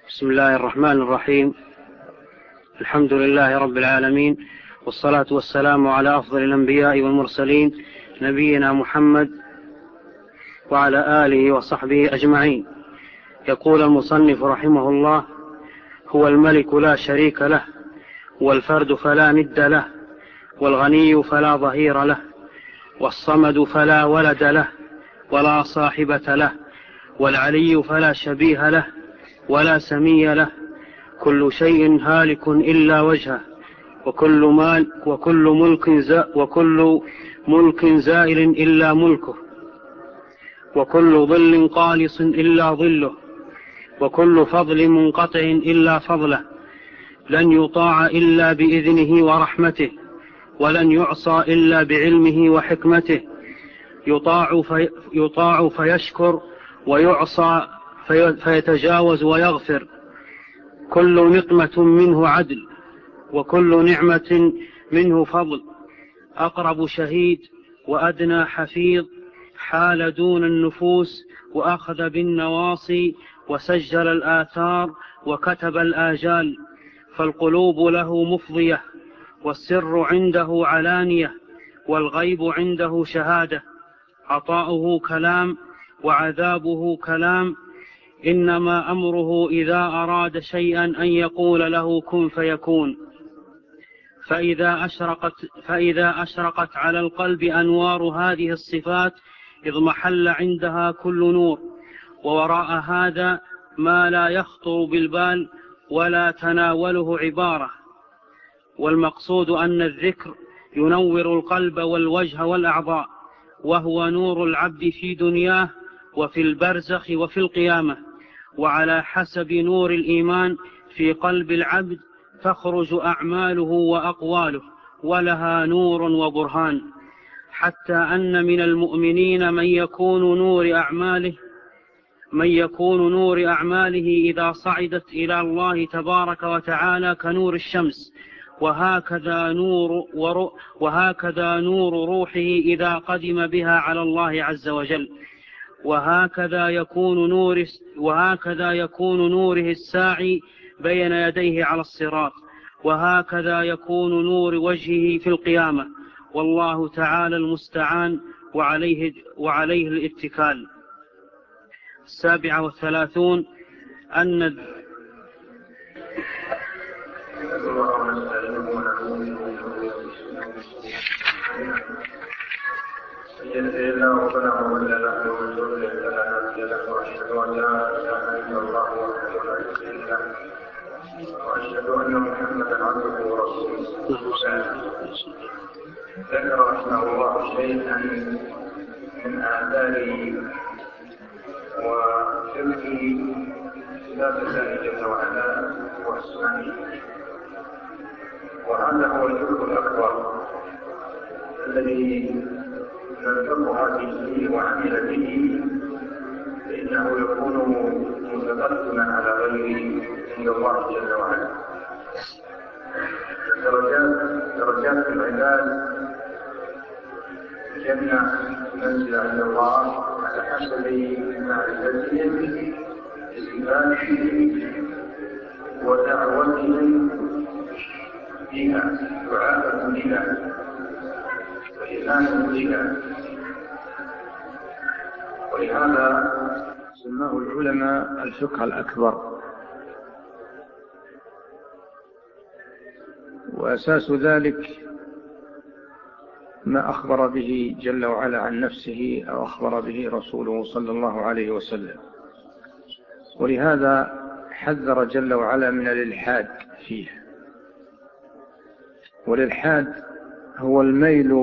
بسم الله الرحمن الرحيم. الحمد لله رب العالمين، والصلاة والسلام على أفضل الأنبياء والمرسلين، نبينا محمد وعلى آله وصحبه أجمعين. يقول المصنف رحمه الله: هو الملك لا شريك له، والفرد فلا ند له، والغني فلا ظهير له، والصمد فلا ولد له ولا صاحبة له، والعلي فلا شبيه له ولا سمي له. كل شيء هالك إلا وجهه، وكل ملك زائل إلا ملكه، وكل ظل قالص إلا ظله، وكل فضل منقطع إلا فضله. لن يطاع إلا بإذنه ورحمته، ولن يعصى إلا بعلمه وحكمته. يطاع فيشكر، ويعصى فيتجاوز ويغفر. كل نقمة منه عدل، وكل نعمة منه فضل. أقرب شهيد وأدنى حفيظ، حال دون النفوس وأخذ بالنواصي، وسجل الآثار وكتب الآجال. فالقلوب له مفضية، والسر عنده علانية، والغيب عنده شهادة. عطاؤه كلام وعذابه كلام. إنما أمره إذا أراد شيئا أن يقول له كن فيكون. فإذا أشرقت على القلب أنوار هذه الصفات اضمحل عندها كل نور، ووراء هذا ما لا يخطر بالبال ولا تناوله عبارة. والمقصود أن الذكر ينور القلب والوجه والأعضاء، وهو نور العبد في دنياه وفي البرزخ وفي القيامة. وعلى حسب نور الإيمان في قلب العبد تخرج أعماله وأقواله، ولها نور وبرهان. حتى أن من المؤمنين من يكون نور أعماله إذا صعدت إلى الله تبارك وتعالى كنور الشمس، وهكذا نور روحه إذا قدم بها على الله عز وجل. وهكذا يكون نوره الساعي بين يديه على الصراط، وهكذا يكون نور وجهه في القيامة. والله تعالى المستعان، وعليه الاتكال. 37 أن وأشهد أن محمدا عبده ورسوله. ذكر رحمه الله شيئا من آثاره وفقه صفات الله جل وعلا وأسمائه، وهذا هو الفقه الأكبر الذي من فقه به وعمل به فإنه يكون متقدما على غيره عند الله جل وعلا. درجات العباد جنة منزل عند الله على حسب معرفتهم بصفاته ودعوتهم بها، دعاءهم بها وإيمانهم بها. ولهذا سماه العلماء الفقه الأكبر. وأساس ذلك ما أخبر به جل وعلا عن نفسه أو أخبر به رسوله صلى الله عليه وسلم. ولهذا حذر جل وعلا من الإلحاد فيه. والإلحاد هو الميل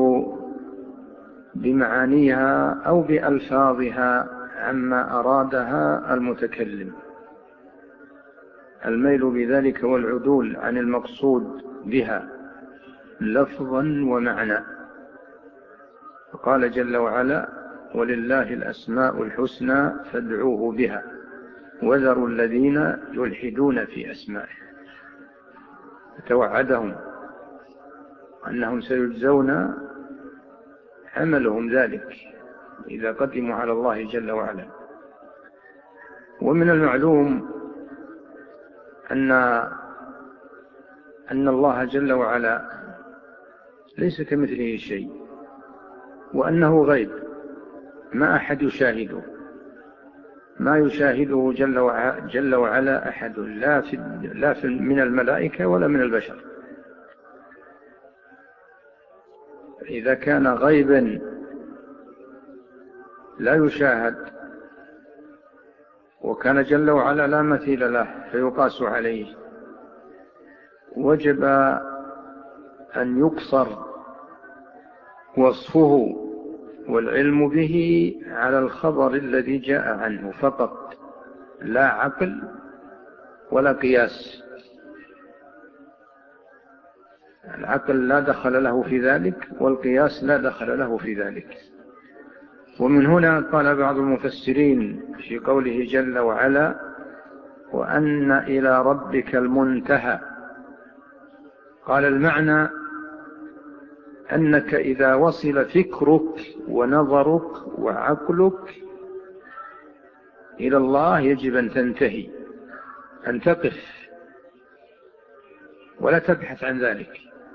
بمعانيها أو بألفاظها عما أرادها المتكلم. الميل بذلك هو العدول عن المقصود بها لفظا ومعنى. فقال جل وعلا: ولله الأسماء الحسنى فادعوه بها وذروا الذين يلحدون في أسمائه. فتوعدهم أنهم سيجزون عملهم ذلك إذا قدموا على الله جل وعلا. ومن المعلوم أن الله جل وعلا ليس كمثله شيء، وأنه غيب ما أحد يشاهده، ما يشاهده جل وعلا أحد، لا من الملائكة ولا من البشر. إذا كان غيبا لا يشاهد، وكان جل وعلا لا مثيل له فيقاس عليه، وجب أن يقصر وصفه والعلم به على الخبر الذي جاء عنه فقط، لا عقل ولا قياس. العقل لا دخل له في ذلك، والقياس لا دخل له في ذلك. ومن هنا قال بعض المفسرين في قوله جل وعلا: وأن إلى ربك المنتهى، قال المعنى أنك إذا وصل فكرك ونظرك وعقلك إلى الله يجب أن تنتهي، أن تقف ولا تبحث عن ذلك،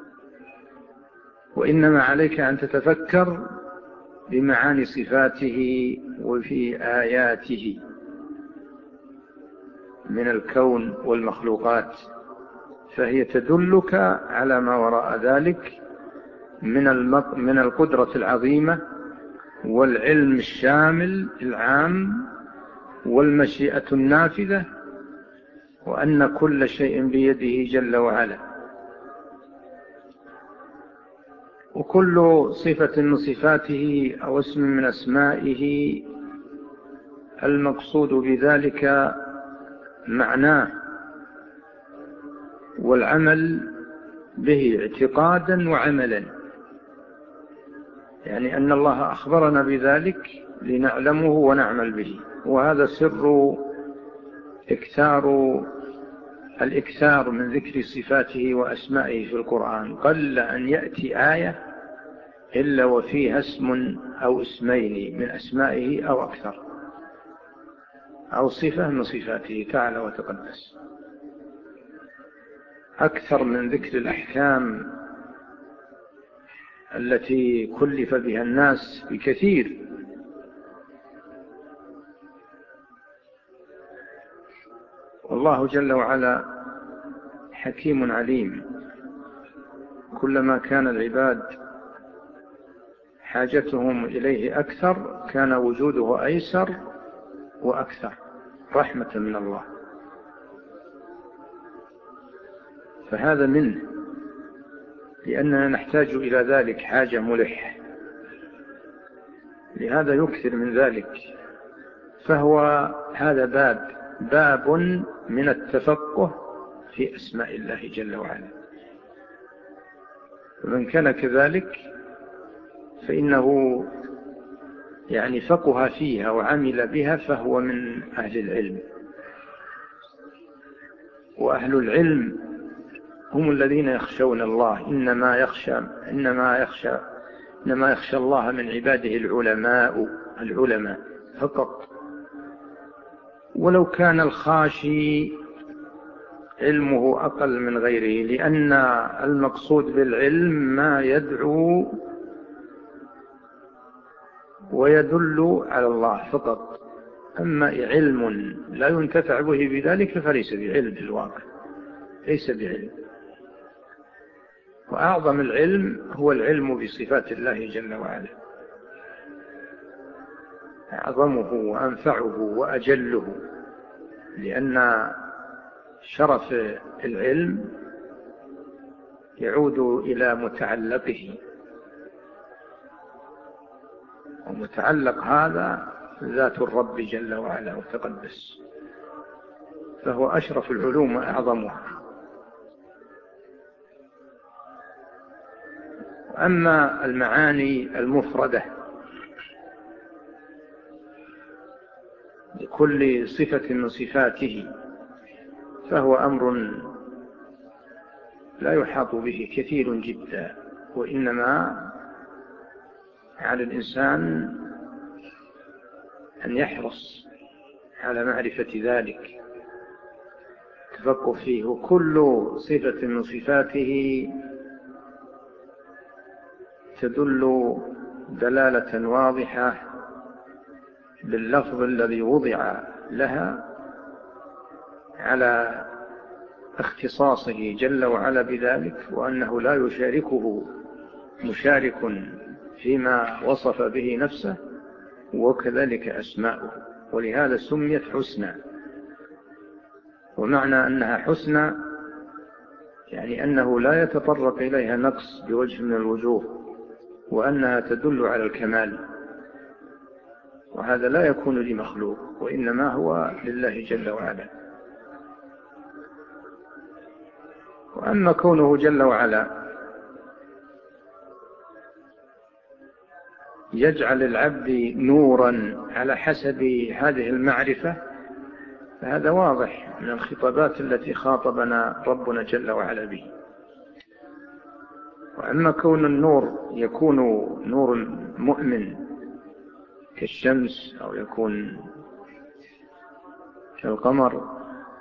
وإنما عليك أن تتفكر بمعاني صفاته وفي آياته من الكون والمخلوقات، فهي تدلك على ما وراء ذلك من القدرة العظيمة والعلم الشامل العام والمشيئة النافذة، وأن كل شيء بيده جل وعلا. وكل صفة من صفاته أو اسم من أسمائه المقصود بذلك معناه والعمل به اعتقادا وعملا، يعني أن الله أخبرنا بذلك لنعلمه ونعمل به. وهذا سر الإكثار من ذكر صفاته وأسمائه في القرآن. قل أن يأتي آية إلا وفيها اسم أو اسمين من أسمائه أو أكثر، أو صفة من صفاته تعالى وتقدس، أكثر من ذكر الأحكام التي كلف بها الناس بكثير. والله جل وعلا حكيم عليم، كلما كان العباد حاجتهم إليه أكثر كان وجوده أيسر وأكثر رحمة من الله، فهذا منه، لأننا نحتاج إلى ذلك حاجة ملحة، لهذا يكثر من ذلك. فهو هذا باب من التفقه في أسماء الله جل وعلا، ومن كان كذلك فإنه يعني فقه فيها وعمل بها، فهو من أهل العلم. وأهل العلم هم الذين يخشون الله، إنما يخشى الله من عباده العلماء فقط. ولو كان الخاشي علمه أقل من غيره، لأن المقصود بالعلم ما يدعو ويدل على الله فقط. أما علم لا ينتفع به بذلك فليس بعلم في الواقع، ليس بعلم. وأعظم العلم هو العلم بصفات الله جل وعلا، أعظمه وأنفعه وأجله، لأن شرف العلم يعود إلى متعلقه، ومتعلق هذا ذات الرب جل وعلا وتقدس، فهو أشرف العلوم وأعظمها. أما المعاني المفردة لكل صفة من صفاته فهو أمر لا يحاط به كثير جدا، وإنما على الإنسان أن يحرص على معرفة ذلك التفقه فيه. وكل صفة من صفاته تدل دلالة واضحة باللفظ الذي وضع لها على اختصاصه جل وعلا بذلك، وأنه لا يشاركه مشارك فيما وصف به نفسه، وكذلك أسماؤه. ولهذا سميت حسنى. ومعنى أنها حسنى يعني أنه لا يتطرق إليها نقص بوجه من الوجوه، وأنها تدل على الكمال، وهذا لا يكون لمخلوق، وإنما هو لله جل وعلا. وأما كونه جل وعلا يجعل العبد نورا على حسب هذه المعرفة، فهذا واضح من الخطابات التي خاطبنا ربنا جل وعلا به. وأما كون النور يكون نور مؤمن كالشمس أو يكون كالقمر،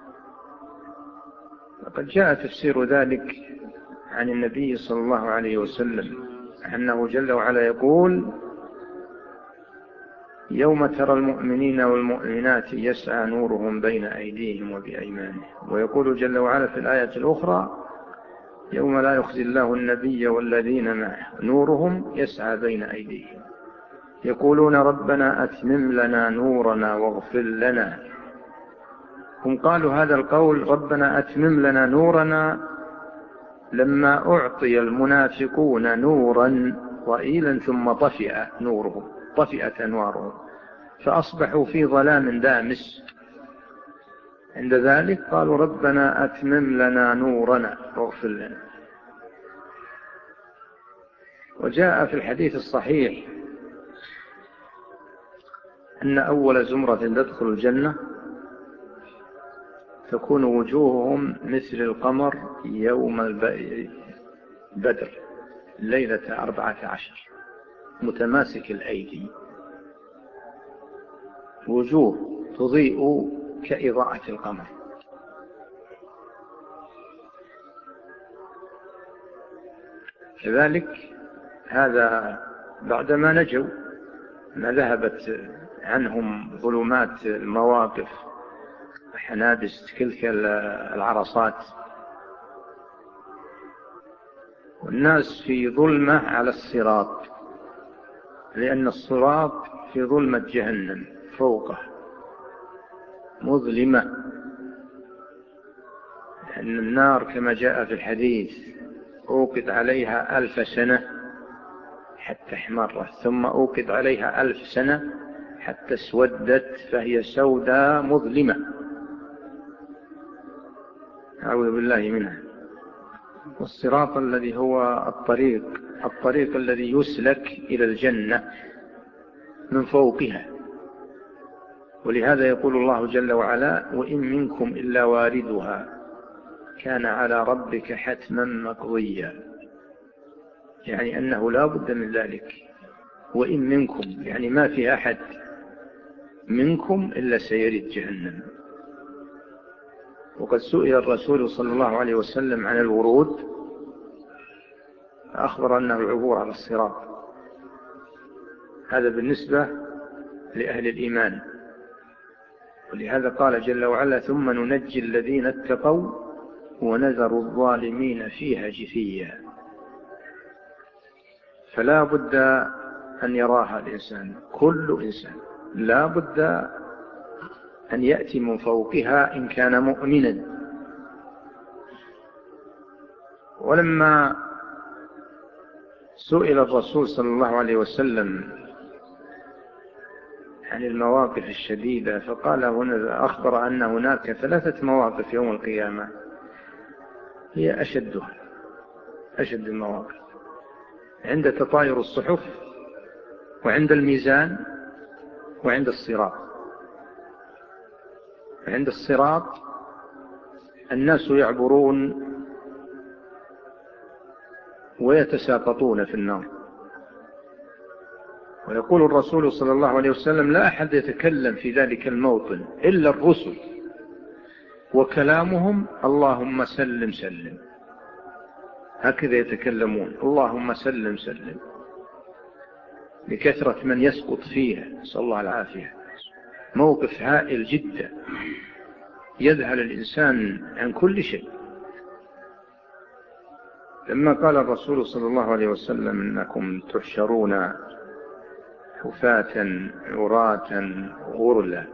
فقد جاء تفسير ذلك عن النبي صلى الله عليه وسلم أنه جل وعلا يقول: يوم ترى المؤمنين والمؤمنات يسعى نورهم بين أيديهم وبأيمانهم. ويقول جل وعلا في الآية الأخرى: يوم لا يخزي الله النبي والذين معه نورهم يسعى بين أيديهم يقولون ربنا أتمم لنا نورنا واغفر لنا. هم قالوا هذا القول ربنا أتمم لنا نورنا لما أعطي المنافقون نورا ضئيلا ثم طفئ نورهم، طفئت أنوارهم، فأصبحوا في ظلام دامس. عند ذلك قالوا ربنا أتمم لنا نورنا واغفر لنا. وجاء في الحديث الصحيح أن أول زمرة تدخل الجنة تكون وجوههم مثل القمر يوم بدر ليلة 14 متماسك الأيدي، وجوه تضيء كإضاءة القمر. كذلك هذا بعدما نجوا، ما ذهبت عنهم ظلمات المواقف وحنادس تلك العرصات، والناس في ظلمة على الصراط، لأن الصراط في ظلمة جهنم فوقه مظلمة. لأن النار كما جاء في الحديث أوقد عليها 1000 سنة حتى احمرت، ثم أوقد عليها 1000 سنة حتى اسودت، فهي سوداء مظلمة، أعوذ بالله منها. والصراط الذي هو الطريق الذي يسلك إلى الجنة من فوقها. ولهذا يقول الله جل وعلا: وإن منكم إلا واردها كان على ربك حتما مقضيا، يعني أنه لا بد من ذلك. وإن منكم يعني ما في أحد منكم إلا سيرد جهنم. وقد سئل الرسول صلى الله عليه وسلم عن الورود، أخبر أنه العبور على الصراط. هذا بالنسبة لأهل الإيمان. ولهذا قال جل وعلا: ثم ننجي الذين اتقوا ونذر الظالمين فيها جثيا. فلا بد أن يراها الإنسان، كل إنسان لا بد أن يأتي من فوقها إن كان مؤمنا. ولما سئل الرسول صلى الله عليه وسلم عن المواقف الشديدة، فقال هنا، أخبر أن هناك 3 مواقف يوم القيامة هي أشد المواقف: عند تطاير الصحف، وعند الميزان، وعند الصراط. عند الصراط الناس يعبرون ويتساقطون في النار، ويقول الرسول صلى الله عليه وسلم: لا أحد يتكلم في ذلك الموطن إلا الرسل وكلامهم اللهم سلم سلم، هكذا يتكلمون، اللهم سلم سلم، لكثرة من يسقط فيها، نسأل الله العافية. موقف هائل جدا، يذهل الإنسان عن كل شيء. لما قال الرسول صلى الله عليه وسلم إنكم تحشرون حفاة عراة غرلا،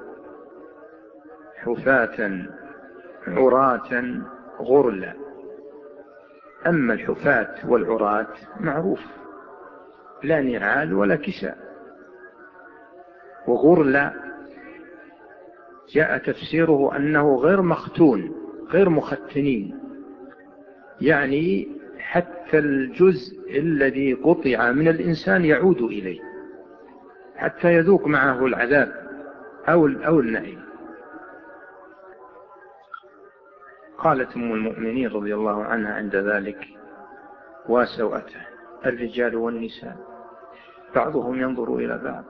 حفاة عراة غرلا. أما الحفاة والعراة معروف، لا نعال ولا كساء. وغرلا جاء تفسيره أنه غير مختون، غير مختنين، يعني حتى الجزء الذي قطع من الإنسان يعود إليه حتى يذوق معه العذاب أو النعيم. قالت أم المؤمنين رضي الله عنها عند ذلك وسوءته: الرجال والنساء بعضهم ينظر إلى بعض.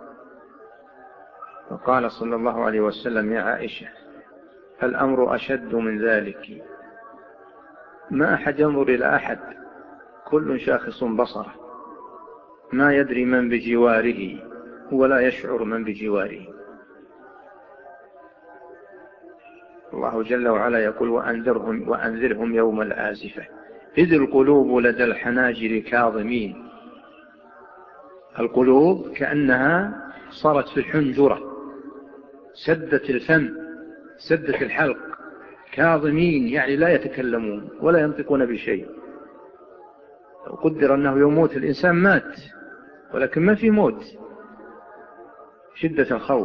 وقال صلى الله عليه وسلم: يا عائشة الأمر أشد من ذلك، ما أحد ينظر إلى أحد، كل شاخص بصره، ما يدري من بجواره ولا يشعر من بجواره. الله جل وعلا يقول: وأنذرهم يوم الآزفة إذ القلوب لدى الحناجر كاظمين. القلوب كأنها صارت في الحنجرة، سدت الفم، سدت الحلق، كاظمين يعني لا يتكلمون ولا ينطقون بشيء. لو قدر أنه يموت الإنسان مات، ولكن ما في موت، شدة الخوف.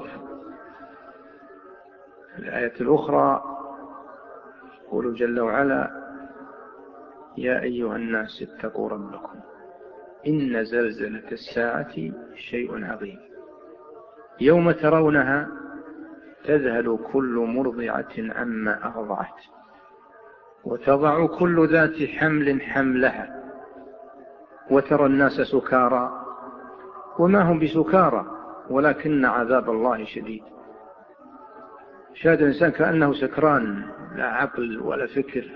الآية الأخرى يقول جل وعلا: يا أيها الناس اتقوا ربكم إن زلزلة الساعة شيء عظيم يوم ترونها تذهل كل مرضعة عما أرضعت وتضع كل ذات حمل حملها وترى الناس سكارى وما هم بسكارى ولكن عذاب الله شديد. شاهد الإنسان كأنه سكران، لا عقل ولا فكر،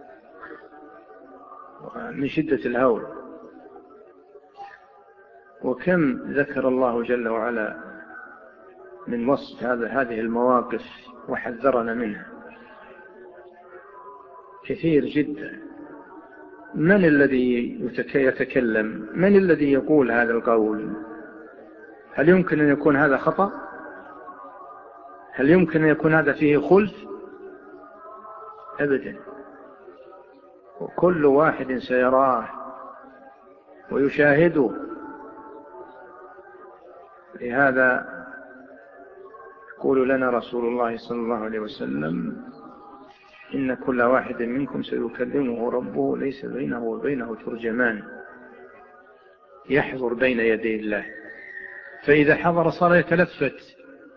من شدة الهول. وكم ذكر الله جل وعلا من وصف هذه المواقف وحذرنا منها كثير جدا. من الذي يتكلم؟ من الذي يقول هذا القول؟ هل يمكن أن يكون هذا خطأ؟ هل يمكن أن يكون هذا فيه خلف؟ أبدا. وكل واحد سيراه ويشاهده. لهذا يقول لنا رسول الله صلى الله عليه وسلم: إن كل واحد منكم سيكلمه ربه ليس بينه وبينه ترجمان، يحضر بين يدي الله، فإذا حضر صار يتلفت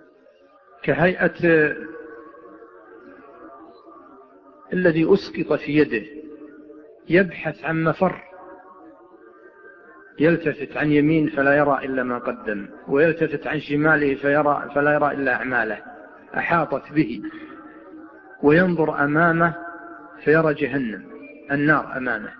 كهيئة الذي أسقط في يده، يبحث عن مفر، يلتفت عن يمين فلا يرى إلا ما قدم، ويلتفت عن شماله فلا يرى إلا أعماله أحاطت به، وينظر أمامه فيرى جهنم، النار أمامه.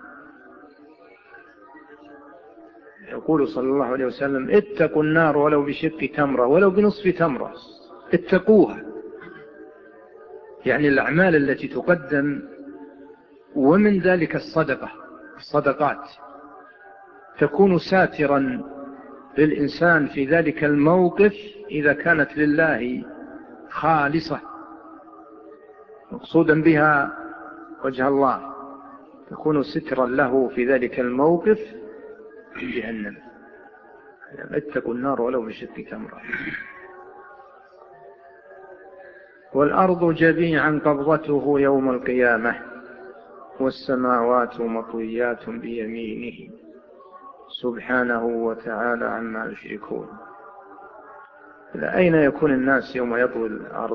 يقول صلى الله عليه وسلم: اتقوا النار ولو بشق تمرة، ولو بنصف تمرة، اتقوها. يعني الأعمال التي تقدم، ومن ذلك الصدقات تكون ساترا للإنسان في ذلك الموقف إذا كانت لله خالصة مقصودا بها وجه الله، تكون سترا له في ذلك الموقف في جهنم. اتقوا النار ولو بشق تمرة. والأرض جميعا قبضته يوم القيامة والسماوات مطويات بيمينه سبحانه وتعالى عما يشركون. إلى أين يكون الناس يوم يطوي الأرض؟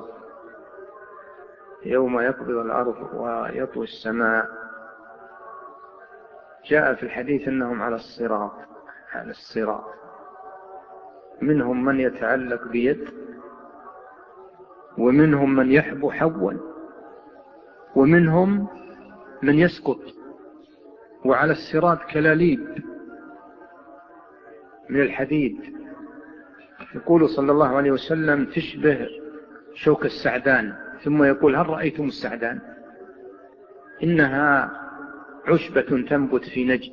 يوم يقبض الأرض ويطوي السماء. جاء في الحديث أنهم على الصراط، منهم من يتعلق بيد، ومنهم من يحبو حبوا، ومنهم من يسقط، وعلى الصراط كلاليب من الحديد. يقول صلى الله عليه وسلم تشبه شوك السعدان، ثم يقول هل رأيتم السعدان؟ إنها عشبة تنبت في نجد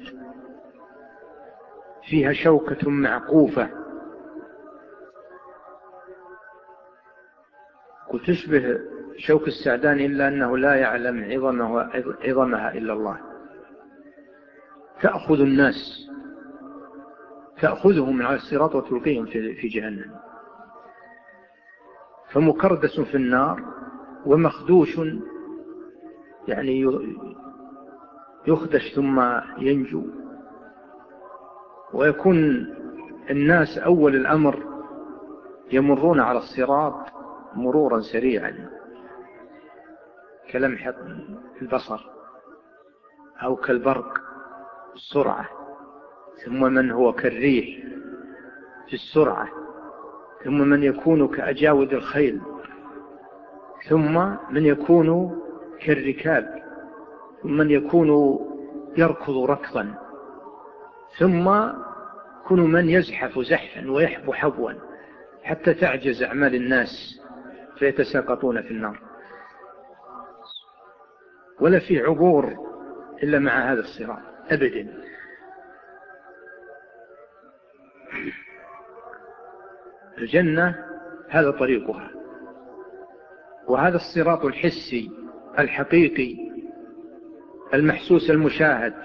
فيها شوكة معقوفة، وتشبه شوك السعدان إلا أنه لا يعلم عظمها إلا الله. تأخذ الناس، تأخذهم على الصراط وتلقيهم في جهنم. فمكردس في النار ومخدوش، يعني يخدش ثم ينجو. ويكون الناس أول الأمر يمرون على الصراط مرورا سريعا كلمح البصر أو كالبرق السرعة، ثم من هو كالريح في السرعة، ثم من يكون كأجاود الخيل، ثم من يكون كالركاب، ثم من يكون يركض ركضا، ثم يكون من يزحف زحفا ويحبو حبوا حتى تعجز أعمال الناس فيتساقطون في النار. ولا في عبور إلا مع هذا الصراط أبدا. الجنة هذا طريقها، وهذا الصراط الحسي الحقيقي المحسوس المشاهد.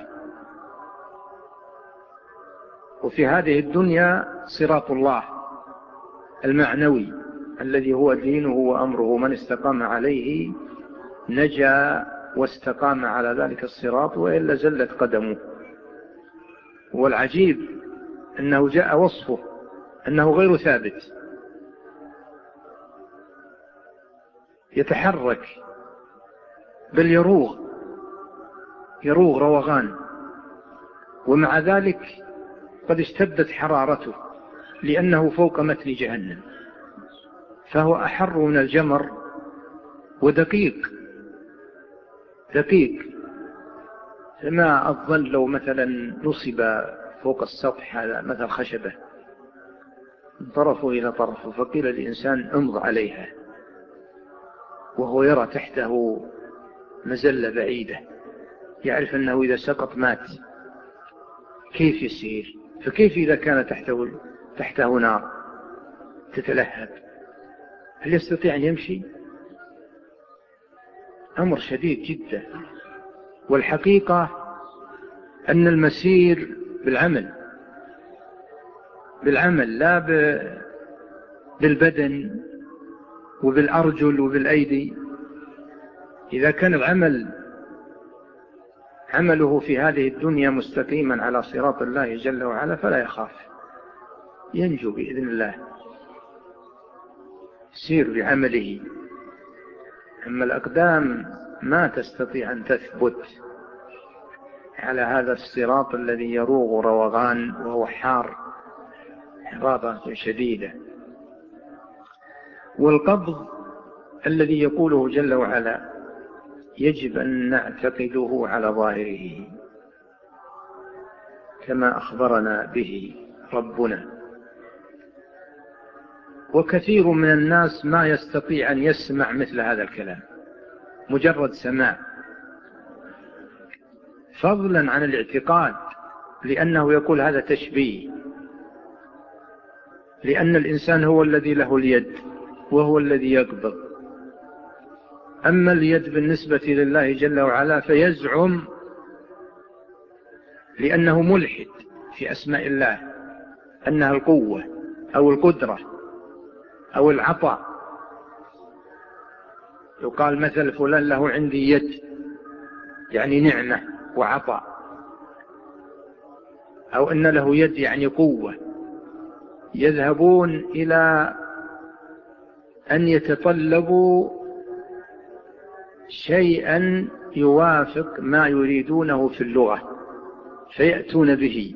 وفي هذه الدنيا صراط الله المعنوي الذي هو دينه وأمره، من استقام عليه نجا واستقام على ذلك الصراط، وإلا زلت قدمه. والعجيب أنه جاء وصفه أنه غير ثابت، يتحرك بل يروغ روغان، ومع ذلك قد اشتدت حرارته لأنه فوق متن جهنم، فهو أحر من الجمر ودقيق فما أظن لو مثلا نصب فوق السطح هذا مثل خشبة من طرفه إلى طرفه فقيل الإنسان امض عليها وهو يرى تحته مزلة بعيدة، يعرف أنه إذا سقط مات، كيف يسير؟ فكيف إذا كان تحته نار تتلهب؟ هل يستطيع أن يمشي؟ أمر شديد جدا. والحقيقة أن المسير بالعمل لا بالبدن وبالأرجل وبالأيدي. إذا كان عمله في هذه الدنيا مستقيما على صراط الله جل وعلا فلا يخاف، ينجو بإذن الله، يسير بعمله. أما الأقدام ما تستطيع أن تثبت على هذا الصراط الذي يروغ روغان وهو حار حرارة شديدة. والقبض الذي يقوله جل وعلا يجب أن نعتقده على ظاهره كما أخبرنا به ربنا. وكثير من الناس ما يستطيع أن يسمع مثل هذا الكلام، مجرد سماع، فضلا عن الاعتقاد، لأنه يقول هذا تشبيه، لأن الإنسان هو الذي له اليد وهو الذي يقبض. أما اليد بالنسبة لله جل وعلا فيزعم، لأنه ملحد في أسماء الله، أنها القوة أو القدرة أو العطاء. يقال مثل فلان له عندي يد، يعني نعمة وعطاء، أو أن له يد يعني قوة. يذهبون إلى أن يتطلبوا شيئا يوافق ما يريدونه في اللغة فيأتون به،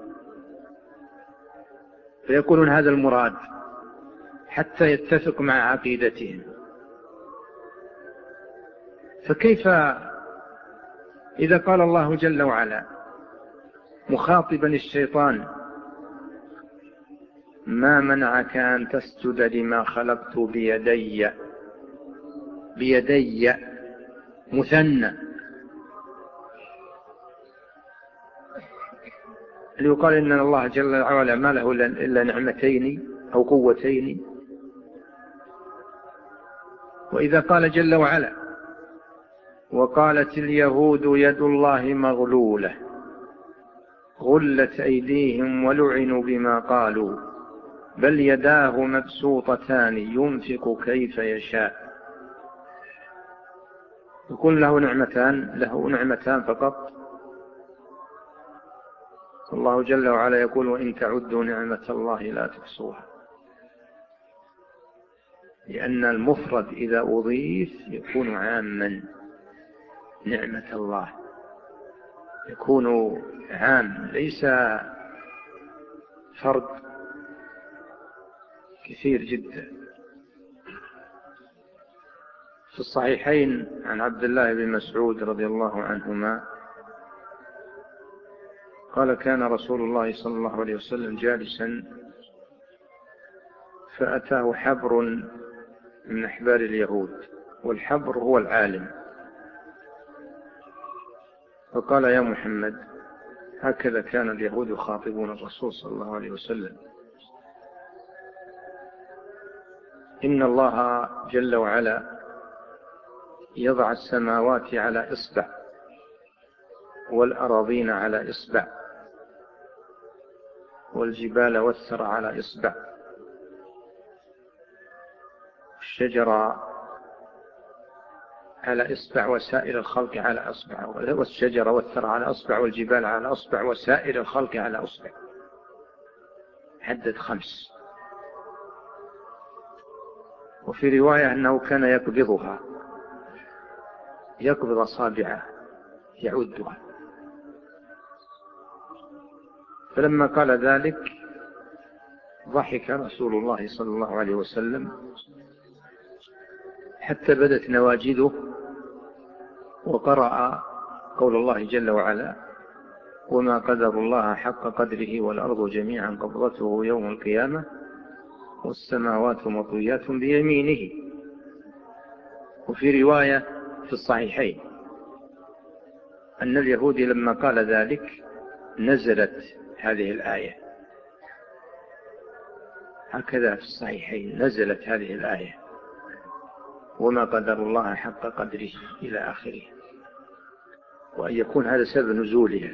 فيقولون هذا المراد حتى يتفق مع عقيدتهم. فكيف إذا قال الله جل وعلا مخاطبا الشيطان: ما منعك أن تسجد لما خلقت بيدي، بيدي مثنى، ليقال إن الله جل وعلا ما له إلا نعمتين أو قوتين. وإذا قال جل وعلا: وقالت اليهود يد الله مغلولة غلت أيديهم ولعنوا بما قالوا بل يداه مبسوطتان ينفق كيف يشاء. يقول له نعمتان فقط. الله جل وعلا يقول: وإن تعدوا نعمة الله لا تحصوها. لأن المفرد إذا أضيف يكون عاما، نعمة الله يكون عام ليس فرد كثير جدا. في الصحيحين عن عبد الله بن مسعود رضي الله عنهما قال: كان رسول الله صلى الله عليه وسلم جالسا فأتاه حبر من أحبار اليهود، والحبر هو العالم، فقال: يا محمد، هكذا كان اليهود يخاطبون الرسول صلى الله عليه وسلم: إن الله جل وعلا يضع السماوات على إصبع والأراضين على إصبع والجبال والثرى على إصبع والشجر على إصبع وسائر الخلق على أصبع، والشجر والثرى على أصبع والجبال على أصبع وسائر الخلق على أصبع. عدد 5. وفي رواية أنه كان يقبضها، يقبض أصابعه يعدها. فلما قال ذلك ضحك رسول الله صلى الله عليه وسلم حتى بدت نواجذه، وقرأ قول الله جل وعلا: وما قدر الله حق قدره والأرض جميعا قبضته يوم القيامة والسماوات مطويات بيمينه. وفي رواية في الصحيحين أن اليهودي لما قال ذلك نزلت هذه الآية، هكذا في الصحيحين نزلت هذه الآية: وما قدر الله حق قدره إلى آخره، وأن يكون هذا سبب نزولها.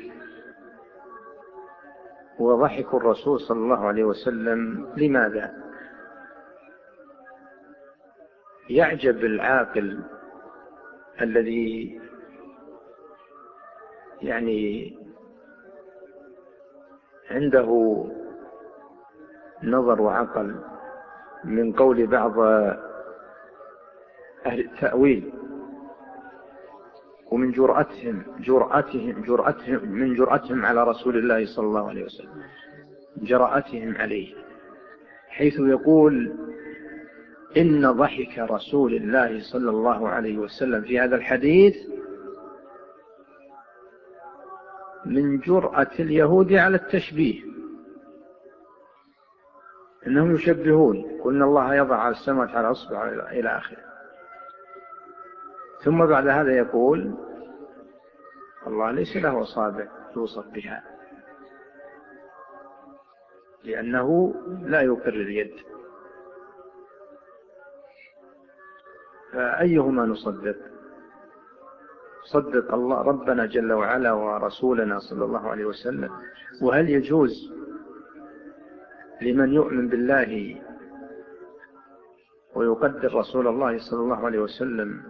وضحك الرسول صلى الله عليه وسلم لماذا؟ يعجب العاقل الذي يعني عنده نظر وعقل من قول بعض أهل التأويل، ومن جرأتهم على رسول الله صلى الله عليه وسلم، جرأتهم عليه، حيث يقول: إن ضحك رسول الله صلى الله عليه وسلم في هذا الحديث من جرأة اليهود على التشبيه، إنهم يشبهون: قلنا الله يضع السماوات على أصبع إلى آخره. ثم بعد هذا يقول: الله ليس له أصابع يوصف بها، لأنه لا يقر اليد. فأيهما نصدق؟ صدق الله ربنا جل وعلا ورسولنا صلى الله عليه وسلم؟ وهل يجوز لمن يؤمن بالله ويقدر رسول الله صلى الله عليه وسلم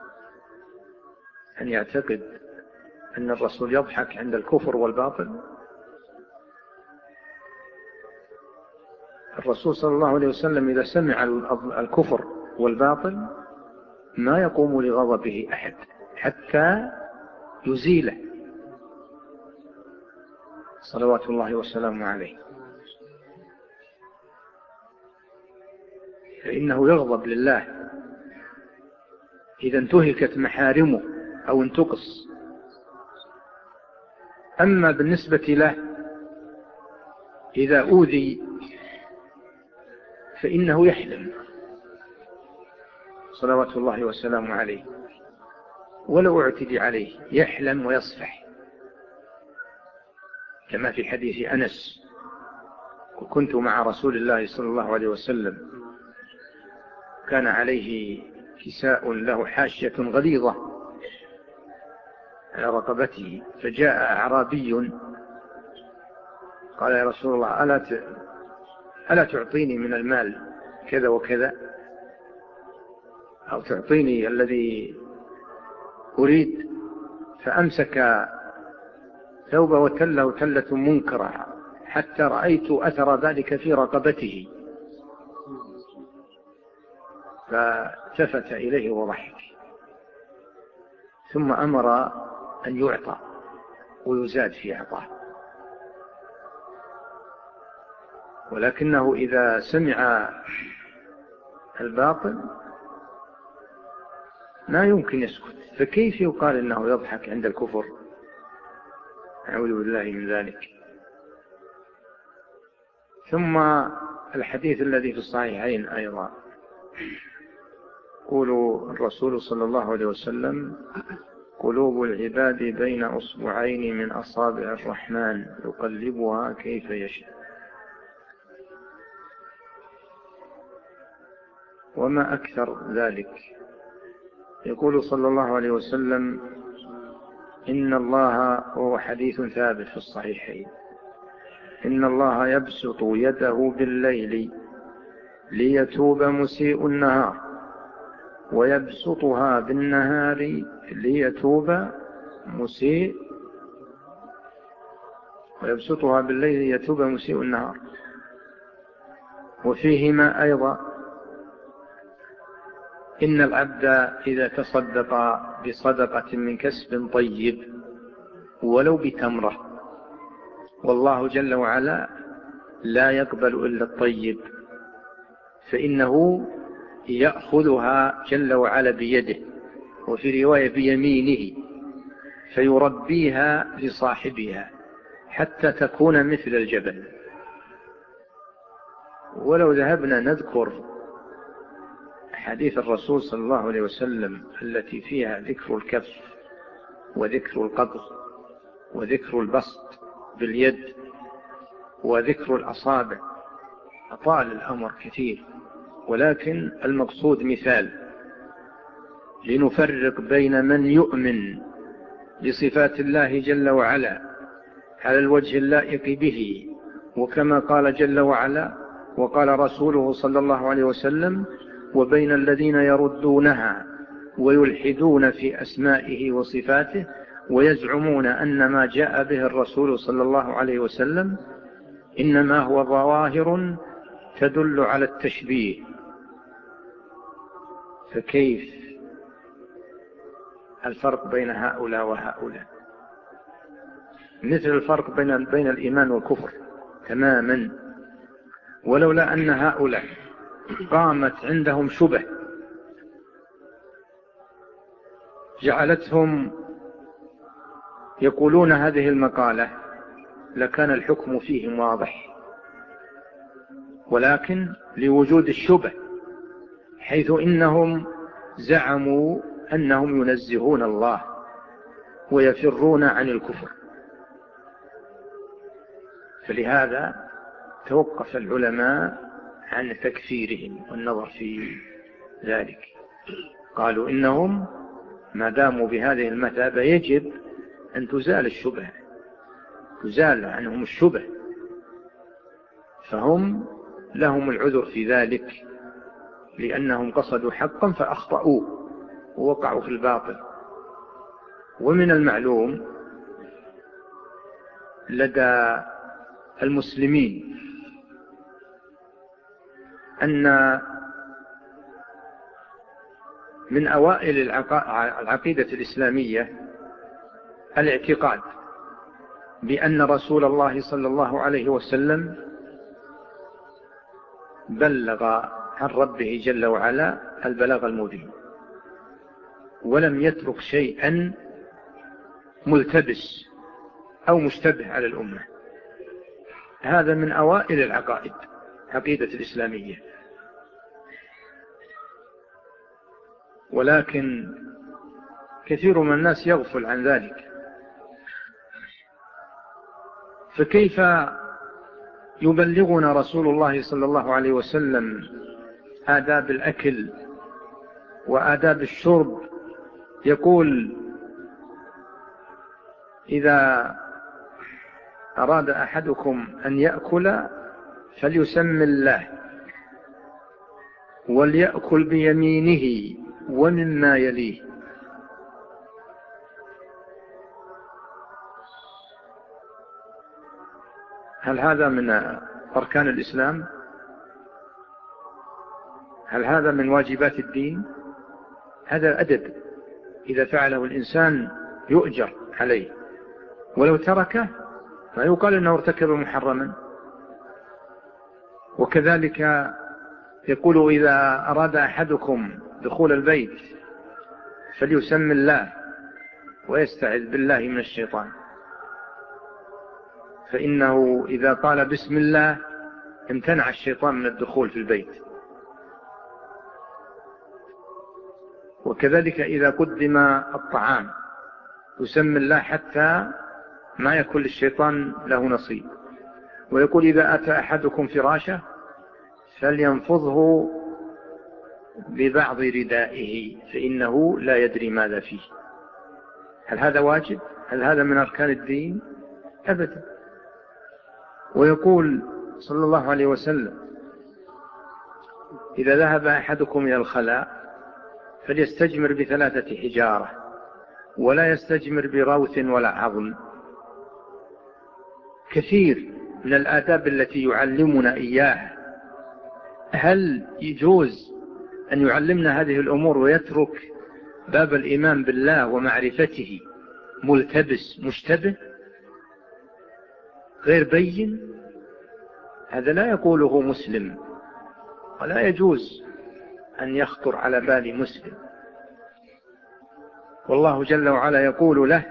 أن يعتقد أن الرسول يضحك عند الكفر والباطل؟ الرسول صلى الله عليه وسلم إذا سمع الكفر والباطل ما يقوم لغضبه أحد حتى يزيله صلوات الله وسلامه عليه، فإنه يغضب لله إذا انتهكت محارمه أو انتقص. أما بالنسبة له إذا أوذي فإنه يحلم صلوات الله وسلامه عليه، ولو اعتدي عليه يحلم ويصفح، كما في حديث أنس: كنت مع رسول الله صلى الله عليه وسلم كان عليه كساء له حاشية غليظة على رقبته، فجاء أعرابي قال: يا رسول الله ألا تعطيني من المال كذا وكذا، أو تعطيني الذي أريد؟ فأمسك ثوبه وتله تلة منكرة حتى رأيت أثر ذلك في رقبته، فالتفت إليه وضحك، ثم أمر أن يعطى ويزاد في عطاه. ولكنه إذا سمع الباطل ما يمكن يسكت، فكيف يقال إنه يضحك عند الكفر؟ أعوذ بالله من ذلك. ثم الحديث الذي في الصحيحين أيضا، يقول الرسول صلى الله عليه وسلم: قلوب العباد بين أصبعين من أصابع الرحمن يقلبها كيف يشاء. وما أكثر ذلك. يقول صلى الله عليه وسلم: إن الله، وهو حديث ثابت في الصحيحين، إن الله يبسط يده بالليل ليتوب مسيء النهار، ويبسطها بالنهار ليتوب ويبسطها بالليل ليتوب مسيء النهار. وفيهما أيضا: إن العبد إذا تصدق بصدقة من كسب طيب ولو بتمرة، والله جل وعلا لا يقبل إلا الطيب، فإنه يأخذها جل وعلا بيده، وفي رواية بيمينه، فيربيها لصاحبها حتى تكون مثل الجبل. ولو ذهبنا نذكر حديث الرسول صلى الله عليه وسلم التي فيها ذكر الكف وذكر القبض وذكر البسط باليد وذكر الأصابع، أطال الأمر كثير، ولكن المقصود مثال لنفرق بين من يؤمن بصفات الله جل وعلا على الوجه اللائق به، وكما قال جل وعلا وقال رسوله صلى الله عليه وسلم، وبين الذين يردونها ويلحدون في أسمائه وصفاته ويزعمون أن ما جاء به الرسول صلى الله عليه وسلم إنما هو ظواهر تدل على التشبيه. فكيف الفرق بين هؤلاء وهؤلاء؟ مثل الفرق بين الإيمان والكفر تماما. ولولا أن هؤلاء قامت عندهم شبه جعلتهم يقولون هذه المقالة لكان الحكم فيهم واضح، ولكن لوجود الشبه، حيث إنهم زعموا أنهم ينزهون الله ويفرون عن الكفر، فلهذا توقف العلماء عن تكفيرهم والنظر في ذلك. قالوا إنهم ما داموا بهذه المثابة يجب أن تزال الشبه، تزال عنهم الشبه، فهم لهم العذر في ذلك، لأنهم قصدوا حقا فأخطأوا ووقعوا في الباطل. ومن المعلوم لدى المسلمين أن من أوائل العقيدة الإسلامية الاعتقاد بأن رسول الله صلى الله عليه وسلم بلغ عن ربه جل وعلا البلاغ المبين، ولم يترك شيئا ملتبس أو مشتبه على الأمة. هذا من أوائل العقائد، عقيدة الإسلامية. ولكن كثير من الناس يغفل عن ذلك. فكيف يبلغنا رسول الله صلى الله عليه وسلم آداب الأكل وآداب الشرب؟ يقول: إذا أراد أحدكم أن يأكل فليسم الله، وليأكل بيمينه ومما يليه. هل هذا من أركان الإسلام؟ هل هذا من واجبات الدين؟ هذا أدب إذا فعله الإنسان يؤجر عليه، ولو تركه لا يقال أنه ارتكب محرما. وكذلك يقول: إذا أراد أحدكم دخول البيت فليسم الله ويستعذ بالله من الشيطان، فإنه إذا قال بسم الله امتنع الشيطان من الدخول في البيت. وكذلك إذا قدم الطعام يسمي الله حتى ما يكون للشيطان له نصيب. ويقول: إذا أتى أحدكم فراشه فلينفضه ببعض ردائه فإنه لا يدري ماذا فيه. هل هذا واجب؟ هل هذا من أركان الدين؟ أبدا. ويقول صلى الله عليه وسلم: إذا ذهب أحدكم إلى الخلاء فليستجمر ب3 حجارة، ولا يستجمر بروث ولا عظم. كثير من الآداب التي يعلمنا إياها. هل يجوز أن يعلمنا هذه الأمور ويترك باب الإيمان بالله ومعرفته ملتبس مشتبه غير بين؟ هذا لا يقوله مسلم، ولا يجوز أن يخطر على بال مسلم. والله جل وعلا يقول له: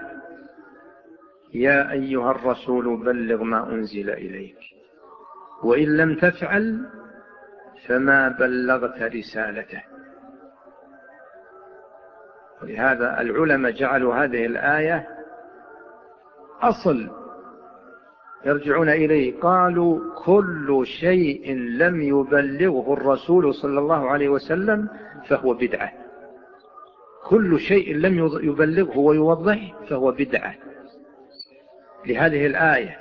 يا أيها الرسول بلغ ما أنزل إليك، وإن لم تفعل فما بلغت رسالته. ولهذا العلماء جعلوا هذه الآية أصل يرجعون إليه. قالوا: كل شيء لم يبلغه الرسول صلى الله عليه وسلم فهو بدعة. كل شيء لم يبلغه ويوضح فهو بدعة لهذه الآية.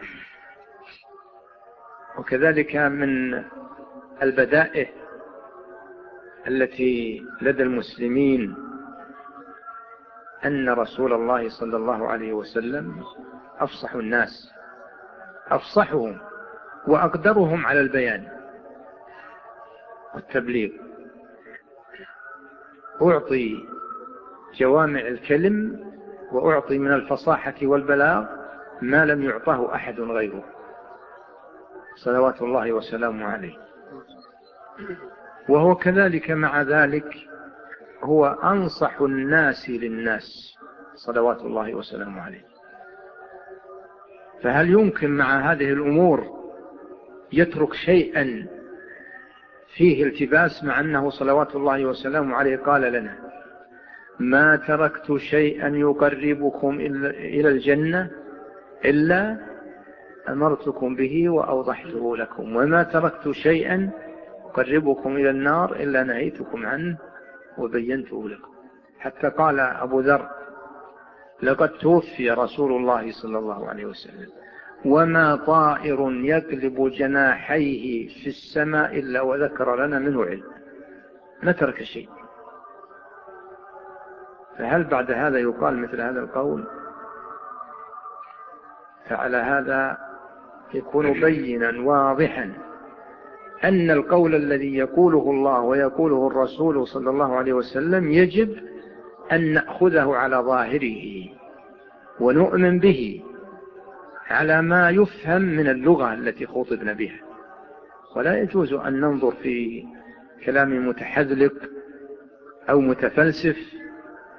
وكذلك من البدائع التي لدى المسلمين أن رسول الله صلى الله عليه وسلم أفصح الناس، أفصحهم وأقدرهم على البيان والتبليغ. أعطي جوامع الكلم وأعطي من الفصاحة والبلاغ ما لم يعطه أحد غيره صلوات الله وسلامه عليه. وهو كذلك مع ذلك هو أنصح الناس للناس صلوات الله وسلامه عليه. فهل يمكن مع هذه الأمور يترك شيئا فيه التباس، مع أنه صلوات الله وسلامه عليه قال لنا: ما تركت شيئا يقربكم إلى الجنة إلا أمرتكم به وأوضحته لكم، وما تركت شيئا يقربكم إلى النار إلا نهيتكم عنه وبينته لكم. حتى قال أبو ذر: لقد توفي رسول الله صلى الله عليه وسلم وما طائر يقلب جناحيه في السماء إلا وذكر لنا منه علم. ما ترك شيء. فهل بعد هذا يقال مثل هذا القول؟ فعلى هذا يكون بينا واضحا أن القول الذي يقوله الله ويقوله الرسول صلى الله عليه وسلم يجب أن نأخذه على ظاهره ونؤمن به على ما يفهم من اللغة التي خطبنا بها. ولا يجوز أن ننظر في كلام متحذلق أو متفلسف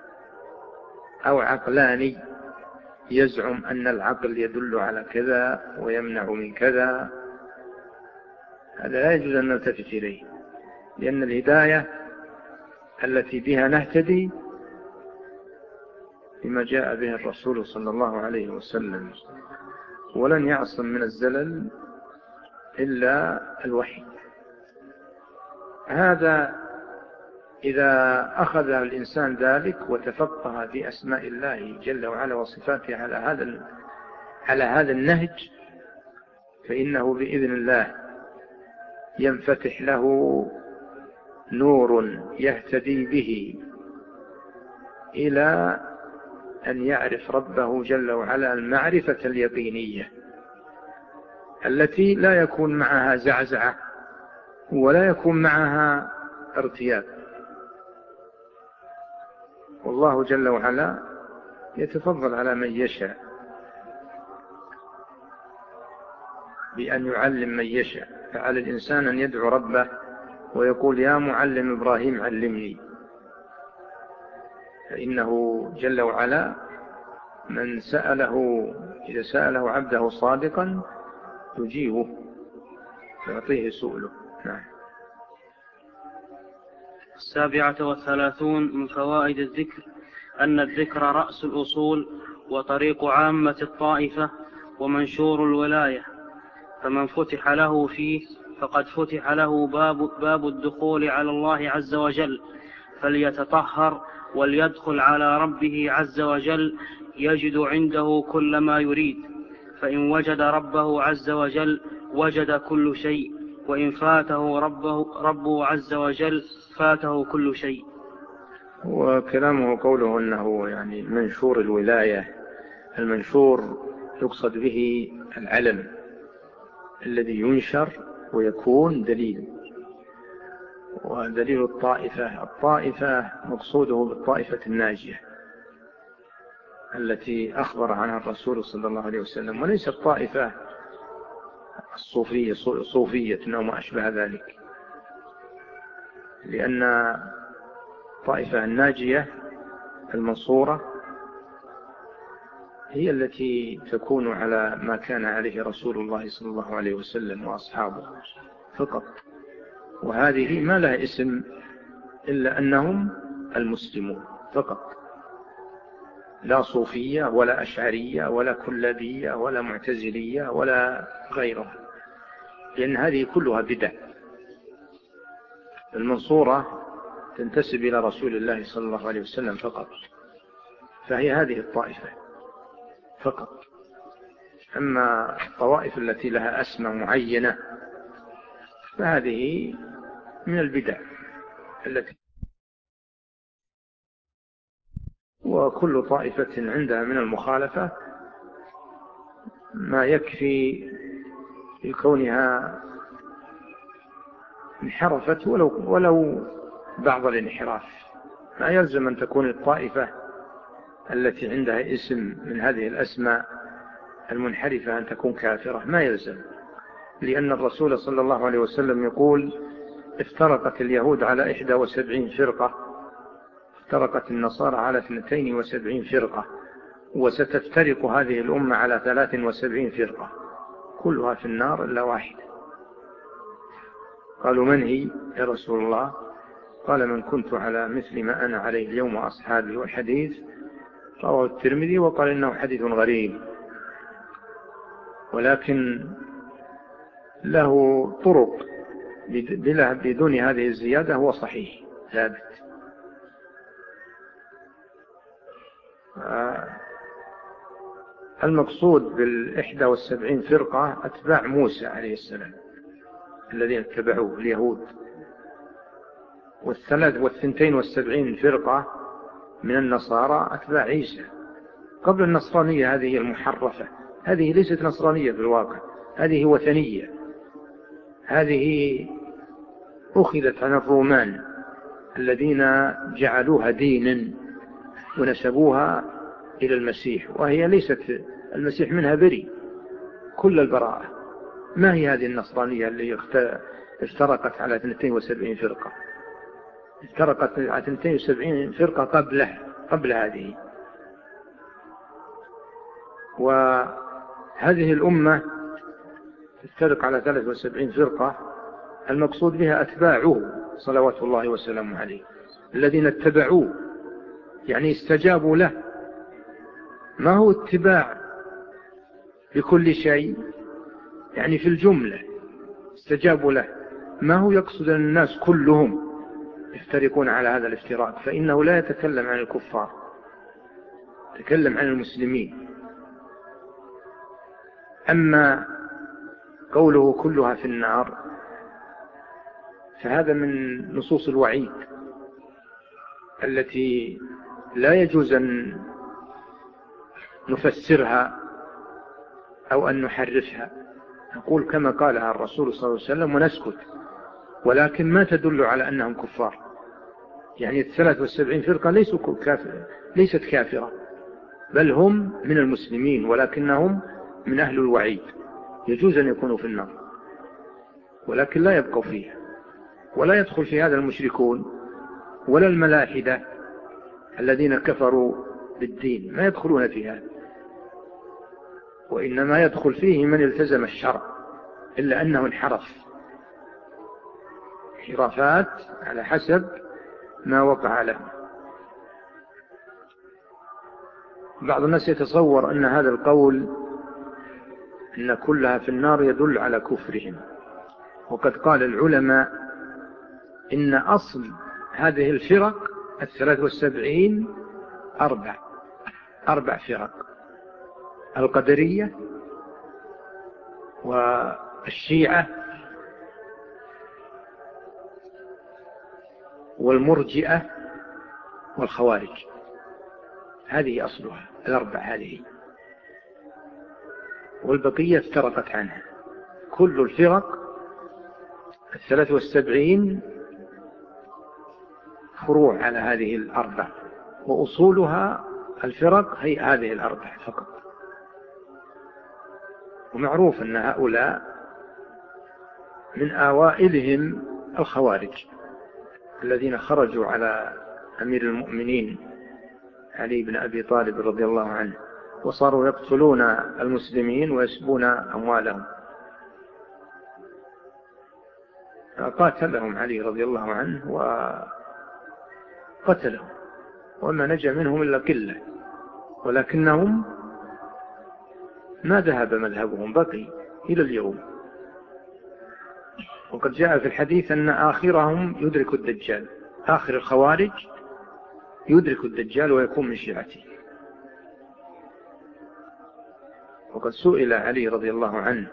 أو عقلاني يزعم أن العقل يدل على كذا ويمنع من كذا، هذا لا يجوز أن نلتفت إليه، لأن الهداية التي بها نهتدي بما جاء به الرسول صلى الله عليه وسلم، ولن يعصم من الزلل إلا الوحي. هذا إذا أخذ الإنسان ذلك وتفقه في أسماء الله جل وعلا وصفاته على هذا النهج، فإنه بإذن الله ينفتح له نور يهتدي به إلى أن يعرف ربه جل وعلا المعرفة اليقينية التي لا يكون معها زعزعة ولا يكون معها ارتياب. والله جل وعلا يتفضل على من يشاء بأن يعلم من يشاء، فعلى الإنسان أن يدعو ربه ويقول يا معلم إبراهيم علمني، فإنه جل وعلا من سأله إذا سأله عبده صادقا يجيبه يعطيه سؤله. نعم. 37 من فوائد الذكر أن الذكر رأس الأصول وطريق عامة الطائفة ومنشور الولاية، فمن فتح له فيه فقد فتح له باب الدخول على الله عز وجل، فليتطهر وليدخل على ربه عز وجل يجد عنده كل ما يريد، فإن وجد ربه عز وجل وجد كل شيء، وإن فاته ربه عز وجل فاته كل شيء. وكلامه قوله أنه يعني منشور الولاية، المنشور يقصد به العلم الذي ينشر ويكون دليل، ودليل الطائفة مقصوده بالطائفة الناجية التي أخبر عنها الرسول صلى الله عليه وسلم، وليس الطائفة صوفية أو ما أشبه ذلك، لأن الطائفة الناجية المنصورة هي التي تكون على ما كان عليه رسول الله صلى الله عليه وسلم وأصحابه فقط، وهذه ما لها اسم إلا أنهم المسلمون فقط، لا صوفية ولا أشعرية ولا كلابية ولا معتزلية ولا غيرها، لأن هذه كلها بدع. المنصورة تنتسب إلى رسول الله صلى الله عليه وسلم فقط، فهي هذه الطائفة فقط. أما الطوائف التي لها أسماء معينة فهذه من البدع التي، وكل طائفة عندها من المخالفة ما يكفي لكونها انحرفت ولو بعض الانحراف، ما يلزم أن تكون الطائفة التي عندها اسم من هذه الأسماء المنحرفة أن تكون كافرة، ما يلزم، لأن الرسول صلى الله عليه وسلم يقول افترقت اليهود على 71 فرقة، افترقت النصارى على 72 فرقة، وستفترق هذه الأمة على 73 فرقة كلها في النار إلا واحدة. قالوا من هي يا رسول الله؟ قال من كنت على مثل ما أنا عليه اليوم وأصحابي، والحديث رواه الترمذي وقال إنه حديث غريب، ولكن له طرق بدون هذه الزيادة هو صحيح ثابت. المقصود بال71 فرقة أتباع موسى عليه السلام الذين اتبعوه اليهود، وال72 فرقة من النصارى أتباع عيسى قبل النصرانية هذه المحرفة، هذه ليست نصرانية في الواقع، هذه وثنية، هذه أخذت عن الرومان الذين جعلوها دينا ونسبوها إلى المسيح، وهي ليست، المسيح منها بريء كل البراءة. ما هي هذه النصرانية اللي افترقت على 72 فرقة؟ افترقت على 72 فرقة قبل هذه، وهذه الأمة تفترق على 73 فرقة، المقصود بها أتباعه صلوات الله وسلامه عليه، الذين اتبعوه يعني استجابوا له. ما هو اتباع بكل شيء، يعني في الجملة استجابوا له، ما هو يقصد أن الناس كلهم يفترقون على هذا الافتراق، فإنه لا يتكلم عن الكفار، يتكلم عن المسلمين. أما قوله كلها في النار فهذا من نصوص الوعيد التي لا يجوز أن نفسرها أو أن نحرفها، نقول كما قالها الرسول صلى الله عليه وسلم ونسكت، ولكن ما تدل على أنهم كفار. يعني 73 فرقة ليست كافرة، بل هم من المسلمين ولكنهم من أهل الوعيد، يجوز أن يكونوا في النار ولكن لا يبقوا فيها. ولا يدخل في هذا المشركون ولا الملاحدة الذين كفروا بالدين، ما يدخلون في هذا، وإنما يدخل فيه من التزم الشرع، إلا أنه انحرف انحرافات على حسب ما وقع له. بعض الناس يتصور أن هذا القول أن كلها في النار يدل على كفرهم، وقد قال العلماء إن أصل هذه الفرق 73 أربع فرق: القدرية والشيعة والمرجئة والخوارج، هذه أصلها الأربع هذه، والبقية افترقت عنها. كل الفرق 73 فروع على هذه الأربع، وأصولها الفرق هي هذه الأربع فقط. ومعروف أن هؤلاء من أوائلهم الخوارج الذين خرجوا على أمير المؤمنين علي بن أبي طالب رضي الله عنه، وصاروا يقتلون المسلمين ويسبون أموالهم، قاتلهم علي رضي الله عنه وقتلهم، وما نجا منهم إلا قلة، ولكنهم ما ذهب مذهبهم، بقي إلى اليوم. وقد جاء في الحديث أن آخرهم يدرك الدجال، آخر الخوارج يدرك الدجال ويكون من شيعته. وقد سئل علي رضي الله عنه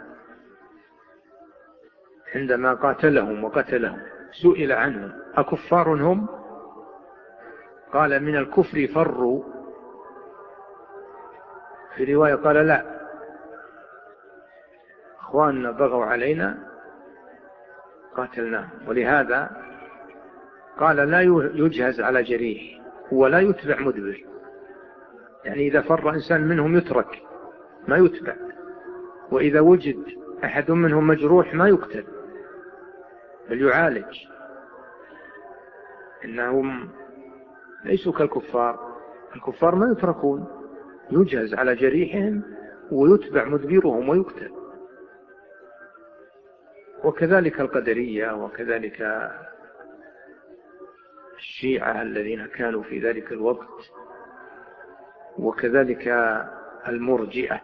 عندما قاتلهم وقتلهم، سئل عنهم أكفار هم؟ قال من الكفر فروا، في رواية قال لا، أخواننا بغوا علينا قاتلناهم. ولهذا قال لا يجهز على جريح ولا يتبع مدبر، يعني إذا فر إنسان منهم يترك ما يتبع، وإذا وجد أحد منهم مجروح ما يقتل بل يعالج. إنهم ليسوا كالكفار، الكفار ما يتركون، يجهز على جريحهم ويتبع مدبرهم ويقتل. وكذلك القدرية، وكذلك الشيعة الذين كانوا في ذلك الوقت، وكذلك المرجئة.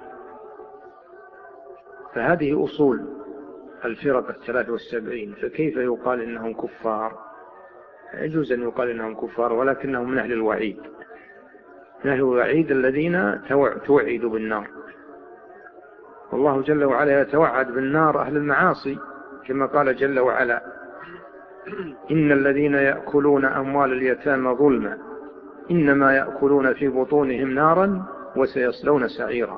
فهذه أصول الفرق 73، فكيف يقال إنهم كفار؟ يجوز أن يقال إنهم كفار، ولكنهم من أهل الوعيد، من أهل الوعيد الذين توعدوا بالنار. والله جل وعلا يتوعد بالنار أهل المعاصي، كما قال جل وعلا إن الذين يأكلون أموال اليتامى ظلما إنما يأكلون في بطونهم نارا وسيصلون سعيرا.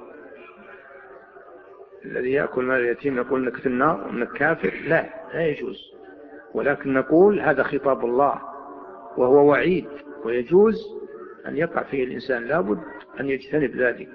الذي يأكل مال اليتيم يقول إنك في النار وإنك كافر، لا يجوز، ولكن نقول هذا خطاب الله وهو وعيد، ويجوز أن يقع فيه الإنسان، لابد أن يجتنب ذلك.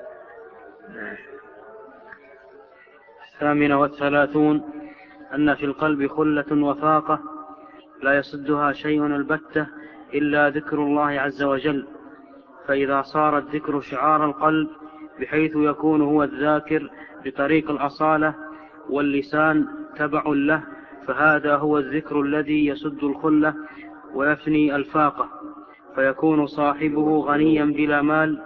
38 أن في القلب خلة وفاقة لا يصدها شيء البتة إلا ذكر الله عز وجل، فإذا صار الذكر شعار القلب بحيث يكون هو الذاكر بطريق الأصالة واللسان تبع له، فهذا هو الذكر الذي يسد الخلة ويفني الفاقة، فيكون صاحبه غنيا بلا مال.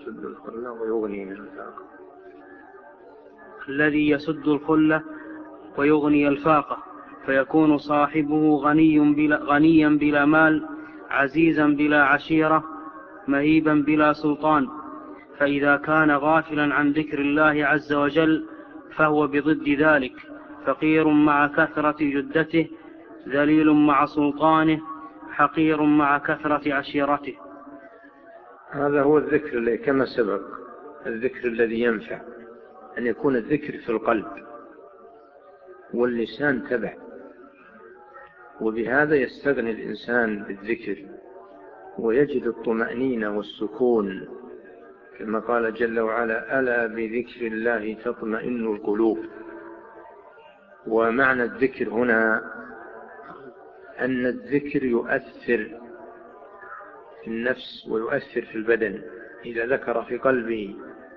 الذي يسد الخلة ويغني الفاقة، فيكون صاحبه غنيا بلا مال، عزيزا بلا عشيرة، مهيبا بلا سلطان. فإذا كان غافلا عن ذكر الله عز وجل فهو بضد ذلك، فقير مع كثرة جدته، ذليل مع سلطانه، حقير مع كثرة عشيرته. هذا هو الذكر الذي كما سبق، الذكر الذي ينفع أن يكون الذكر في القلب واللسان تبع، وبهذا يستغني الإنسان بالذكر ويجد الطمأنينة والسكون، كما قال جل وعلا: ألا بذكر الله تطمئن القلوب. ومعنى الذكر هنا أن الذكر يؤثر في النفس ويؤثر في البدن. إذا ذكر في قلبه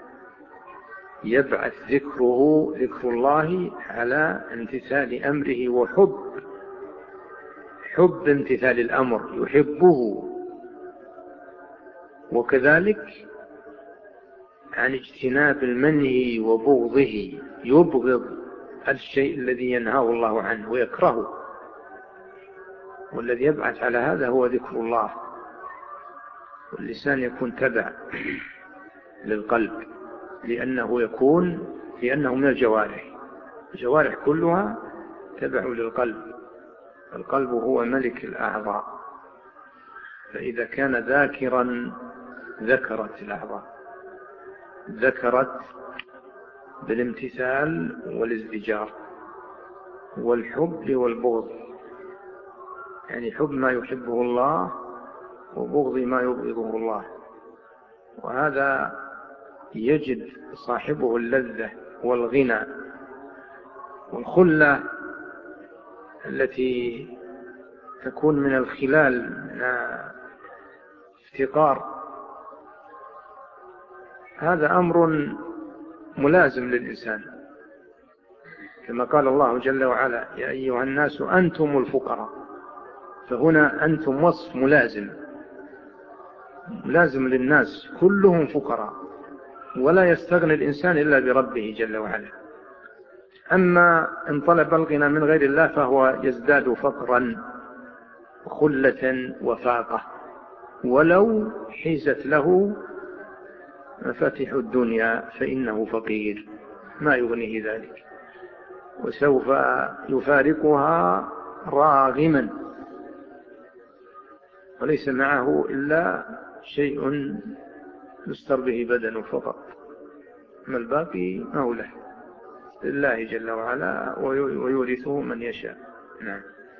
يبعث ذكره، ذكر الله، على امتثال أمره حب امتثال الأمر، يحبه. وكذلك عن اجتناب المنهي وبغضه، يبغض الشيء الذي ينهاه الله عنه ويكرهه. والذي يبعث على هذا هو ذكر الله. واللسان يكون تبع للقلب، لأنه من الجوارح كلها تبع للقلب. القلب هو ملك الأعضاء، فإذا كان ذاكرا ذكرت الأعضاء، ذكرت بالامتثال والازدجار والحب والبغض، يعني حب ما يحبه الله وبغض ما يبغضه الله. وهذا يجد صاحبه اللذة والغنى والخلة التي تكون من الخلال، من افتقار. هذا أمر ملازم للإنسان، كما قال الله جل وعلا: يا أيها الناس أنتم الفقراء. فهنا أنتم وصف ملازم للناس، كلهم فقراء، ولا يستغني الإنسان إلا بربه جل وعلا. أما إن طلب الغنى من غير الله فهو يزداد فقرا وخلة وفاقة، ولو حيزت له مفاتيح الدنيا فإنه فقير، ما يغنيه ذلك، وسوف يفارقها راغما، وليس معه إلا شيء يستر به بدنه فقط، ما الباقي مولى لله جل وعلا، ويورثه من يشاء. نعم.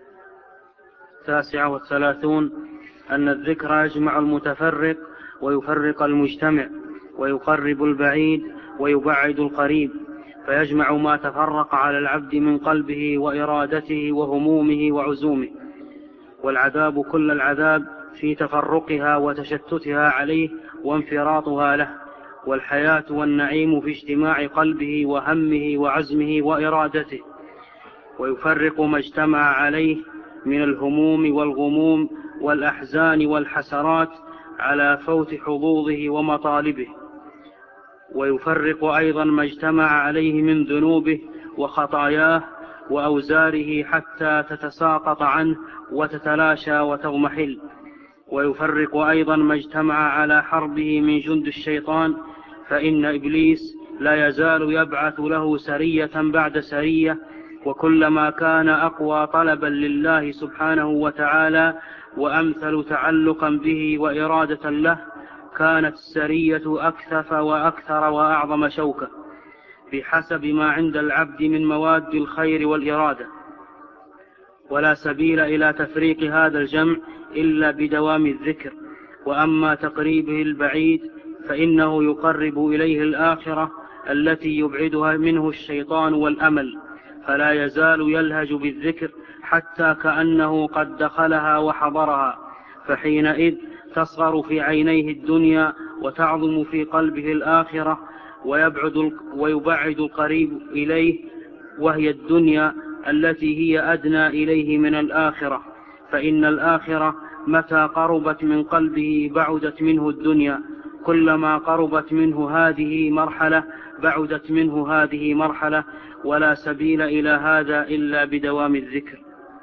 39 أن الذكر يجمع المتفرق ويفرق المجتمع، ويقرب البعيد ويبعد القريب، فيجمع ما تفرق على العبد من قلبه وإرادته وهمومه وعزومه. والعذاب كل العذاب في تفرقها وتشتتها عليه وانفراطها له، والحياة والنعيم في اجتماع قلبه وهمه وعزمه وإرادته. ويفرق ما اجتمع عليه من الهموم والغموم والأحزان والحسرات على فوت حظوظه ومطالبه. ويفرق أيضا ما اجتمع عليه من ذنوبه وخطاياه وأوزاره حتى تتساقط عنه وتتلاشى وتضمحل. ويفرق أيضا ما اجتمع على حربه من جند الشيطان، فإن إبليس لا يزال يبعث له سرية بعد سرية، وكلما كان أقوى طلبا لله سبحانه وتعالى وأمثل تعلقا به وإرادة له كانت السرية أكثف وأكثر وأعظم شوكة، بحسب ما عند العبد من مواد الخير والإرادة. ولا سبيل إلى تفريق هذا الجمع إلا بدوام الذكر. وأما تقريبه البعيد فإنه يقرب إليه الآخرة التي يبعدها منه الشيطان والأمل، فلا يزال يلهج بالذكر حتى كأنه قد دخلها وحضرها، فحينئذ تصغر في عينيه الدنيا وتعظم في قلبه الآخرة، ويبعد القريب إليه، وهي الدنيا التي هي أدنى إليه من الآخرة، فإن الآخرة متى قربت من قلبه بعدت منه الدنيا، كلما قربت منه هذه مرحلة بعدت منه هذه مرحلة، ولا سبيل إلى هذا إلا بدوام الذكر.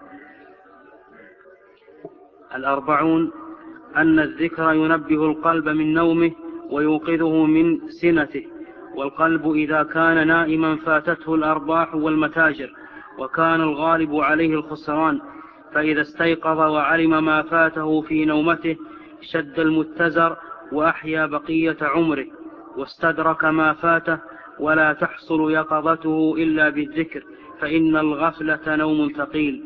40 أن الذكر ينبه القلب من نومه ويوقظه من سنته، والقلب إذا كان نائما فاتته الأرباح والمتاجر وكان الغالب عليه الخسران، فإذا استيقظ وعلم ما فاته في نومته شد المتزر وأحيا بقية عمره واستدرك ما فاته، ولا تحصل يقظته إلا بالذكر، فإن الغفلة نوم ثقيل.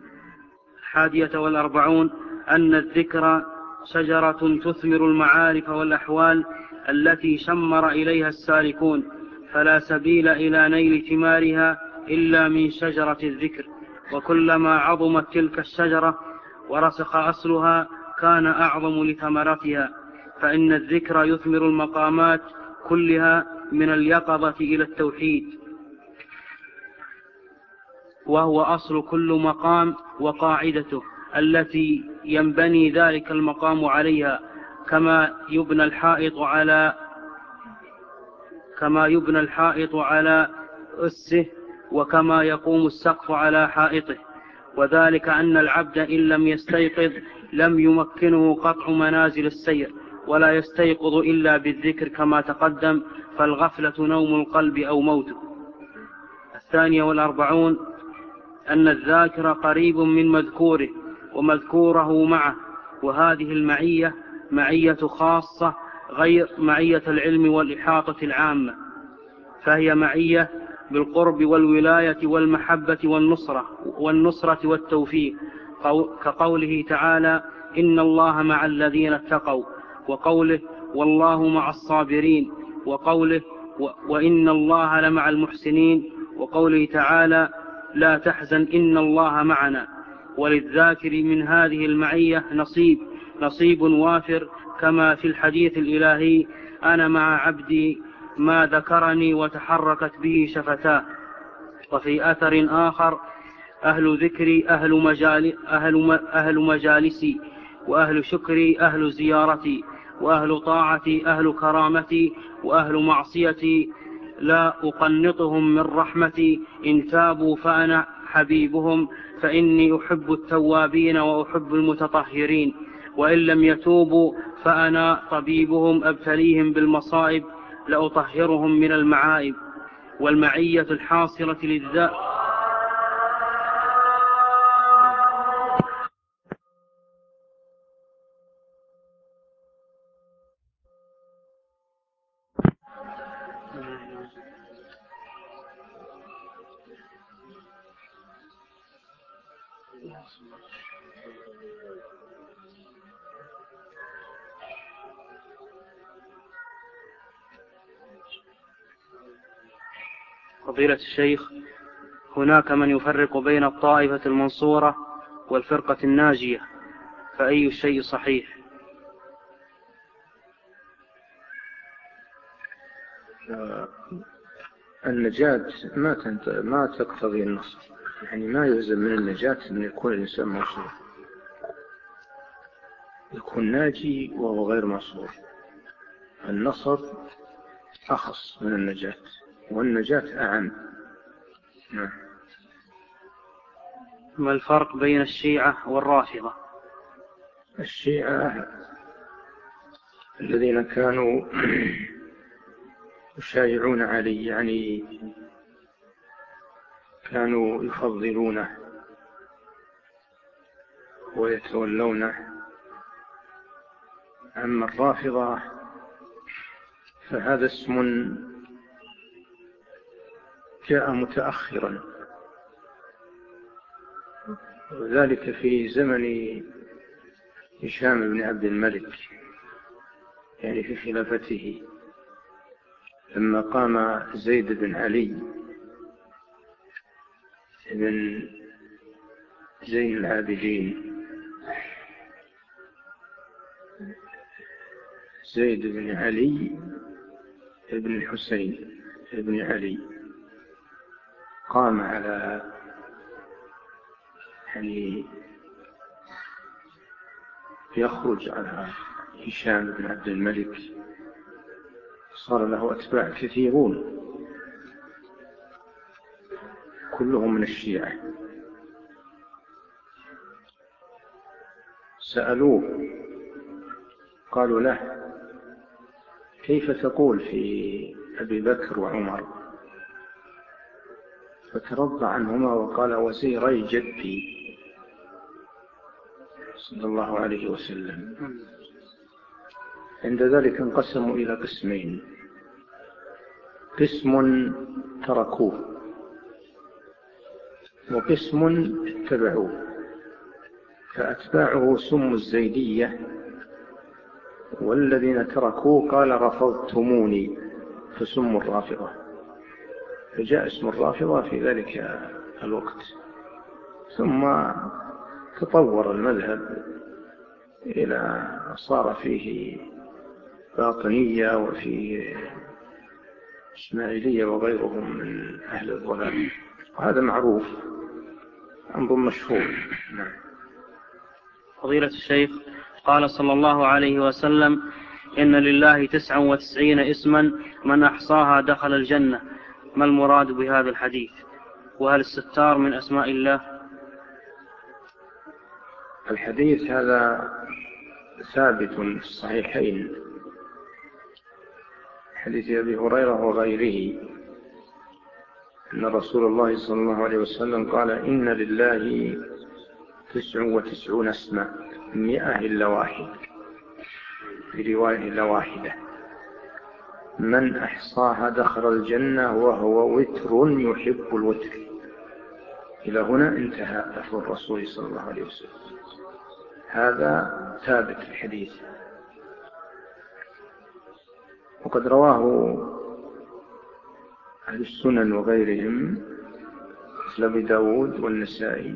41 أن الذكر شجرة تثمر المعارف والأحوال التي شمر إليها السالكون، فلا سبيل إلى نيل ثمارها إلا من شجرة الذكر، وكلما عظمت تلك الشجرة ورسخ أصلها كان أعظم لثمرتها، فإن الذكر يثمر المقامات كلها من اليقظة إلى التوحيد، وهو أصل كل مقام وقاعدته التي ينبني ذلك المقام عليها، كما يبنى الحائط على أسه، وكما يقوم السقف على حائطه. وذلك أن العبد إن لم يستيقظ لم يمكنه قطع منازل السير، ولا يستيقظ إلا بالذكر كما تقدم، فالغفلة نوم القلب أو موته. 42 أن الذاكر قريب من مذكوره ومذكوره معه، وهذه المعية معية خاصة غير معية العلم والإحاطة العامة، فهي معية بالقرب والولاية والمحبة والنصرة والتوفيق، كقوله تعالى إن الله مع الذين اتقوا، وقوله والله مع الصابرين، وقوله وإن الله لمع المحسنين، وقوله تعالى لا تحزن إن الله معنا. وللذاكر من هذه المعية نصيب وافر، كما في الحديث الإلهي أنا مع عبدي ما ذكرني وتحركت به شفتاه. وفي أثر آخر أهل ذكري أهل مجالسي، وأهل شكري أهل زيارتي، وأهل طاعتي أهل كرامتي، وأهل معصيتي لا أقنطهم من رحمتي، إن تابوا فأنا حبيبهم، فإني أحب التوابين وأحب المتطهرين، وإن لم يتوبوا فأنا طبيبهم أبتليهم بالمصائب لأطهرهم من المعائب. والمعية الحاصلة للذات فضيلة الشيخ، هناك من يفرق بين الطائفة المنصورة والفرقة الناجية، فأي الشيء صحيح؟ النجاة ما تقتضي النصر، يعني ما يلزم من النجاة أن يكون الإنسان منصور، يكون ناجي وهو غير منصور. النصر أخص من النجاة، والنجاة أعم. ما الفرق بين الشيعة والرافضة؟ الشيعة الذين كانوا يشايعون علي، يعني كانوا يفضلونه ويتولونه. أما الرافضة فهذا اسم جاء متأخرا، وذلك في زمن هشام بن عبد الملك، يعني في خلافته، لما قام زيد بن علي بن زين العابدين، زيد بن علي ابن الحسين ابن علي قام على يخرج على هشام بن عبد الملك، صار له أتباع كثيرون كلهم من الشيعة. سألوه قالوا له: كيف تقول في أبي بكر وعمر؟ فترضى عنهما وقال: وزيري جدي صلى الله عليه وسلم. عند ذلك انقسموا إلى قسمين: قسم تركوه وقسم اتبعوه، فأتباعه سموا الزيدية، والذين تركوه قال: رفضتموني فسموا الرافضة. فجاء اسم الرافضة في ذلك الوقت. ثم تطور المذهب إلى صار فيه باطنية وفيه إسماعيلية وغيرهم من أهل الضلال، وهذا معروف، أمر مشهور. نعم. فضيلة الشيخ، قال صلى الله عليه وسلم: إن لله 99 اسما من أحصاها دخل الجنة. ما المراد بهذا الحديث؟ وهل الستار من أسماء الله؟ الحديث هذا ثابت في الصحيحين، حديث أبي هريرة وغيره، أن رسول الله صلى الله عليه وسلم قال: إن لله 99 اسما 100 إلا واحد، في رواية إلا واحدة، من أحصاها دخل الجنة وهو وتر يحب الوتر. إلى هنا انتهى لفظ الرسول صلى الله عليه وسلم. هذا ثابت في الحديث، وقد رواه أهل السنن وغيرهم مثل أبي داود والنسائي،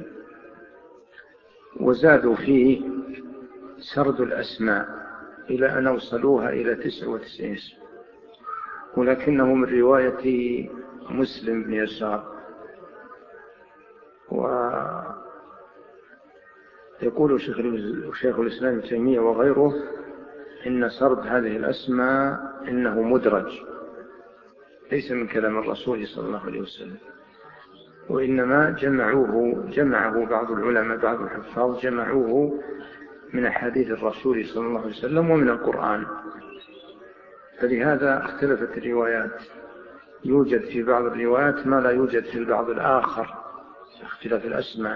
وزادوا فيه سرد الأسماء إلى أن أوصلوها إلى 99 اسم، ولكنه من رواية مسلم بن يسار. ويقول شيخ الإسلام ابن تيمية وغيره إن سرد هذه الأسماء إنه مدرج، ليس من كلام الرسول صلى الله عليه وسلم، وإنما جمعه بعض العلماء، بعض الحفاظ جمعوه من أحاديث الرسول صلى الله عليه وسلم ومن القرآن. فلهذا اختلفت الروايات، يوجد في بعض الروايات ما لا يوجد في البعض الآخر، اختلاف الأسماء.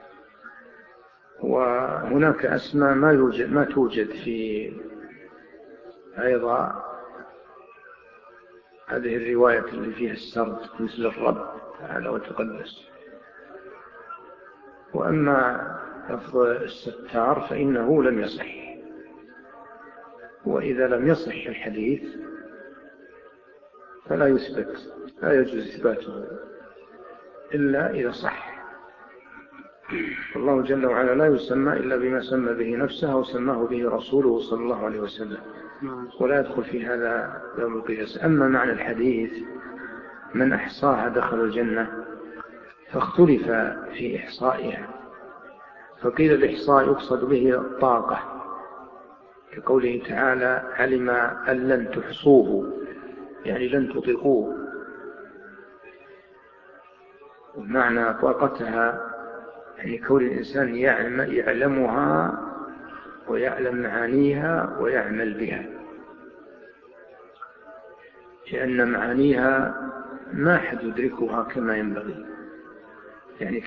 وهناك أسماء ما توجد في أيضا هذه الرواية اللي فيها السرد، مثل الرب تعالى وتقدس. وأما لفظ الستار فإنه لم يصح، وإذا لم يصح الحديث فلا يثبت، لا يجوز إثباته إلا إذا صح. الله جل وعلا لا يسمى إلا بما سمى به نفسه أو سماه به رسوله صلى الله عليه وسلم، ولا يدخل في هذا باب القياس. أما معنى الحديث من أحصاها دخل الجنة، فاختلف في إحصائها، فقيل الإحصاء يقصد به الطاقة، كقوله تعالى: علم أن لن تحصوه، يعني لن تطيقوه. معنى طاقتها يعني كون الإنسان يعلمها ويعلم معانيها ويعمل بها، لأن معانيها ما أحد يدركها كما ينبغي، يعني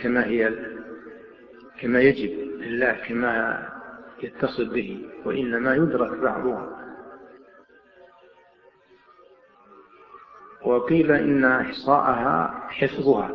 كما يجب لله، كما يتصل به، وإنما يدرك بعضها. وقيل إن إحصاءها حفظها،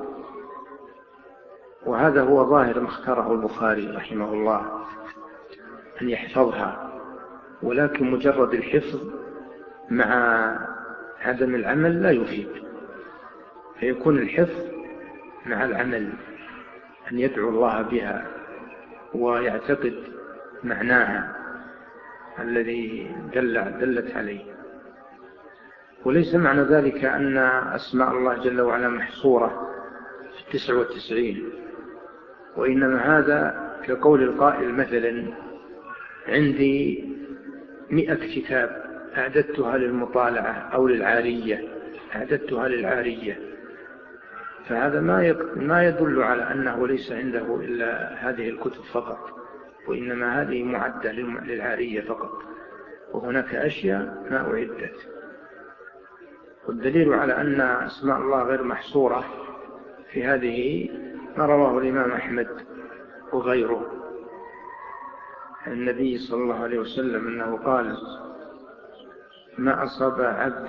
وهذا هو ظاهر ما اختاره البخاري رحمه الله، أن يحفظها، ولكن مجرد الحفظ مع عدم العمل لا يفيد، فيكون الحفظ مع العمل، أن يدعو الله بها ويعتقد معناها الذي دلت عليه. وليس معنى ذلك أن أسماء الله جل وعلا محصورة في 99، وإنما هذا كقول القائل مثلا: عندي 100 كتاب أعددتها للمطالعة أو للعارية، أعددتها للعارية، فهذا ما يدل على أنه ليس عنده إلا هذه الكتب فقط، وإنما هذه معدة للعارية فقط، وهناك أشياء ما أعدت. والدليل على أن أسماء الله غير محصورة في هذه ما رواه الإمام أحمد وغيره عن النبي صلى الله عليه وسلم أنه قال: ما أصاب عبد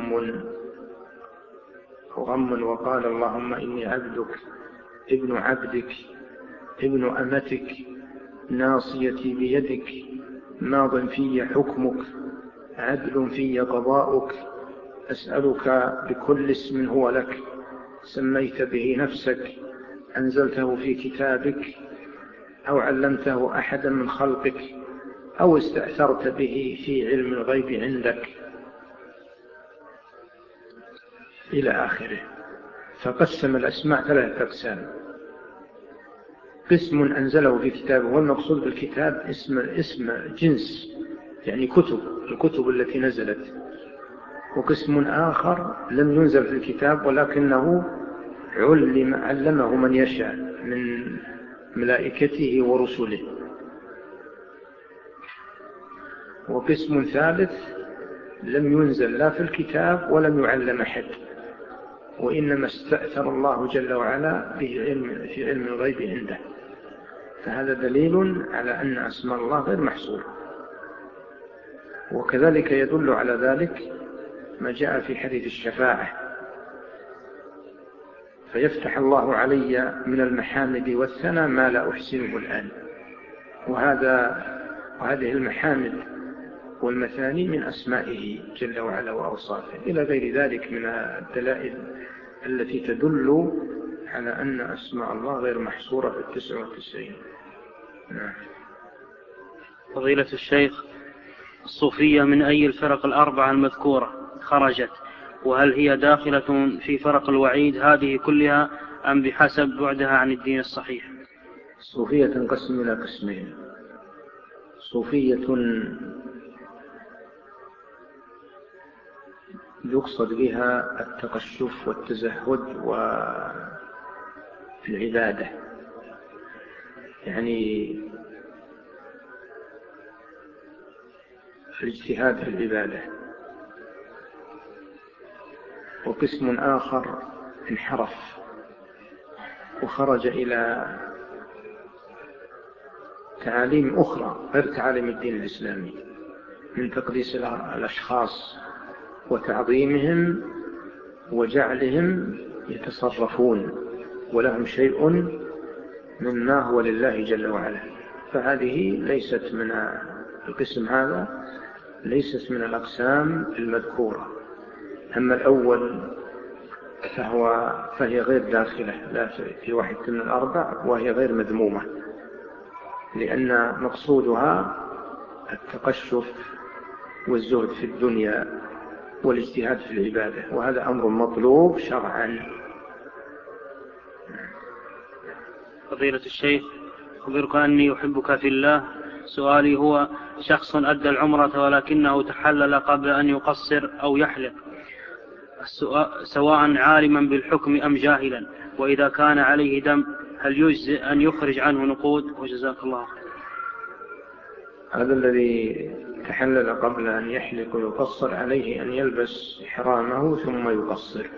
غم وقال اللهم إني عبدك ابن عبدك ابن أمتك ناصيتي بيدك ماض في حكمك عدل في قضاؤك أسألك بكل اسم هو لك سميت به نفسك أنزلته في كتابك أو علمته أحدا من خلقك أو استأثرت به في علم الغيب عندك إلى آخره. فقسم الأسماء 3 أقسام: قسم أنزله في كتابه، والمقصود بالكتاب اسم جنس، يعني الكتب التي نزلت. وقسم آخر لم ينزل في الكتاب ولكنه علمه من يشاء من ملائكته ورسله. وقسم ثالث لم ينزل لا في الكتاب ولم يعلم أحد، وإنما استأثر الله جل وعلا به في علم الغيب عنده. فهذا دليل على أن أسماء الله غير محصورة. وكذلك يدل على ذلك ما جاء في حديث الشفاعة: فيفتح الله علي من المحامد والثنى ما لا أحسنه الآن. وهذه المحامد والمثاني من أسمائه جل وعلا وأوصافه، إلى غير ذلك من الدلائل التي تدل على أن أسماء الله غير محصورة في 99. نعم. فضيلة الشيخ، الصوفية من أي الفرق ال4 المذكورة خرجت؟ وهل هي داخلة في فرق الوعيد هذه كلها أم بحسب بعدها عن الدين الصحيح؟ الصوفية تنقسم إلى قسمين: صوفية يقصد بها التقشف والتزهد في العبادة، يعني الاجتهاد في العبادة. وقسم آخر انحرف وخرج إلى تعاليم أخرى غير تعاليم الدين الإسلامي، من تقديس الأشخاص وتعظيمهم وجعلهم يتصرفون ولهم شيء مما هو لله جل وعلا. فهذه ليست من القسم هذا، ليست من الأقسام المذكورة. أما الأول فهي غير داخلة لا في واحد من ال4، وهي غير مذمومة، لأن مقصودها التقشف والزهد في الدنيا والاجتهاد في العبادة، وهذا أمر مطلوب شرعا. فضيلة الشيخ، أخبرك أني أحبك في الله. سؤالي هو: شخص أدى العمرة ولكنه تحلل قبل أن يقصر أو يحلق، سواء عالما بالحكم أم جاهلا، وإذا كان عليه دم هل يجزئ أن يخرج عنه نقود؟ وجزاك الله خير. هذا الذي تحلل قبل أن يحلق ويقصر عليه أن يلبس إحرامه ثم يقصر.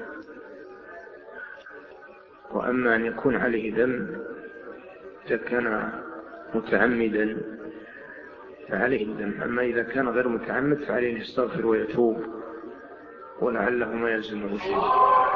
وأما أن يكون عليه دم إذا كان متعمدا فعليه الدم، أما إذا كان غير متعمد فعليه يستغفر ويتوب ولعله ما يلزمه شيء.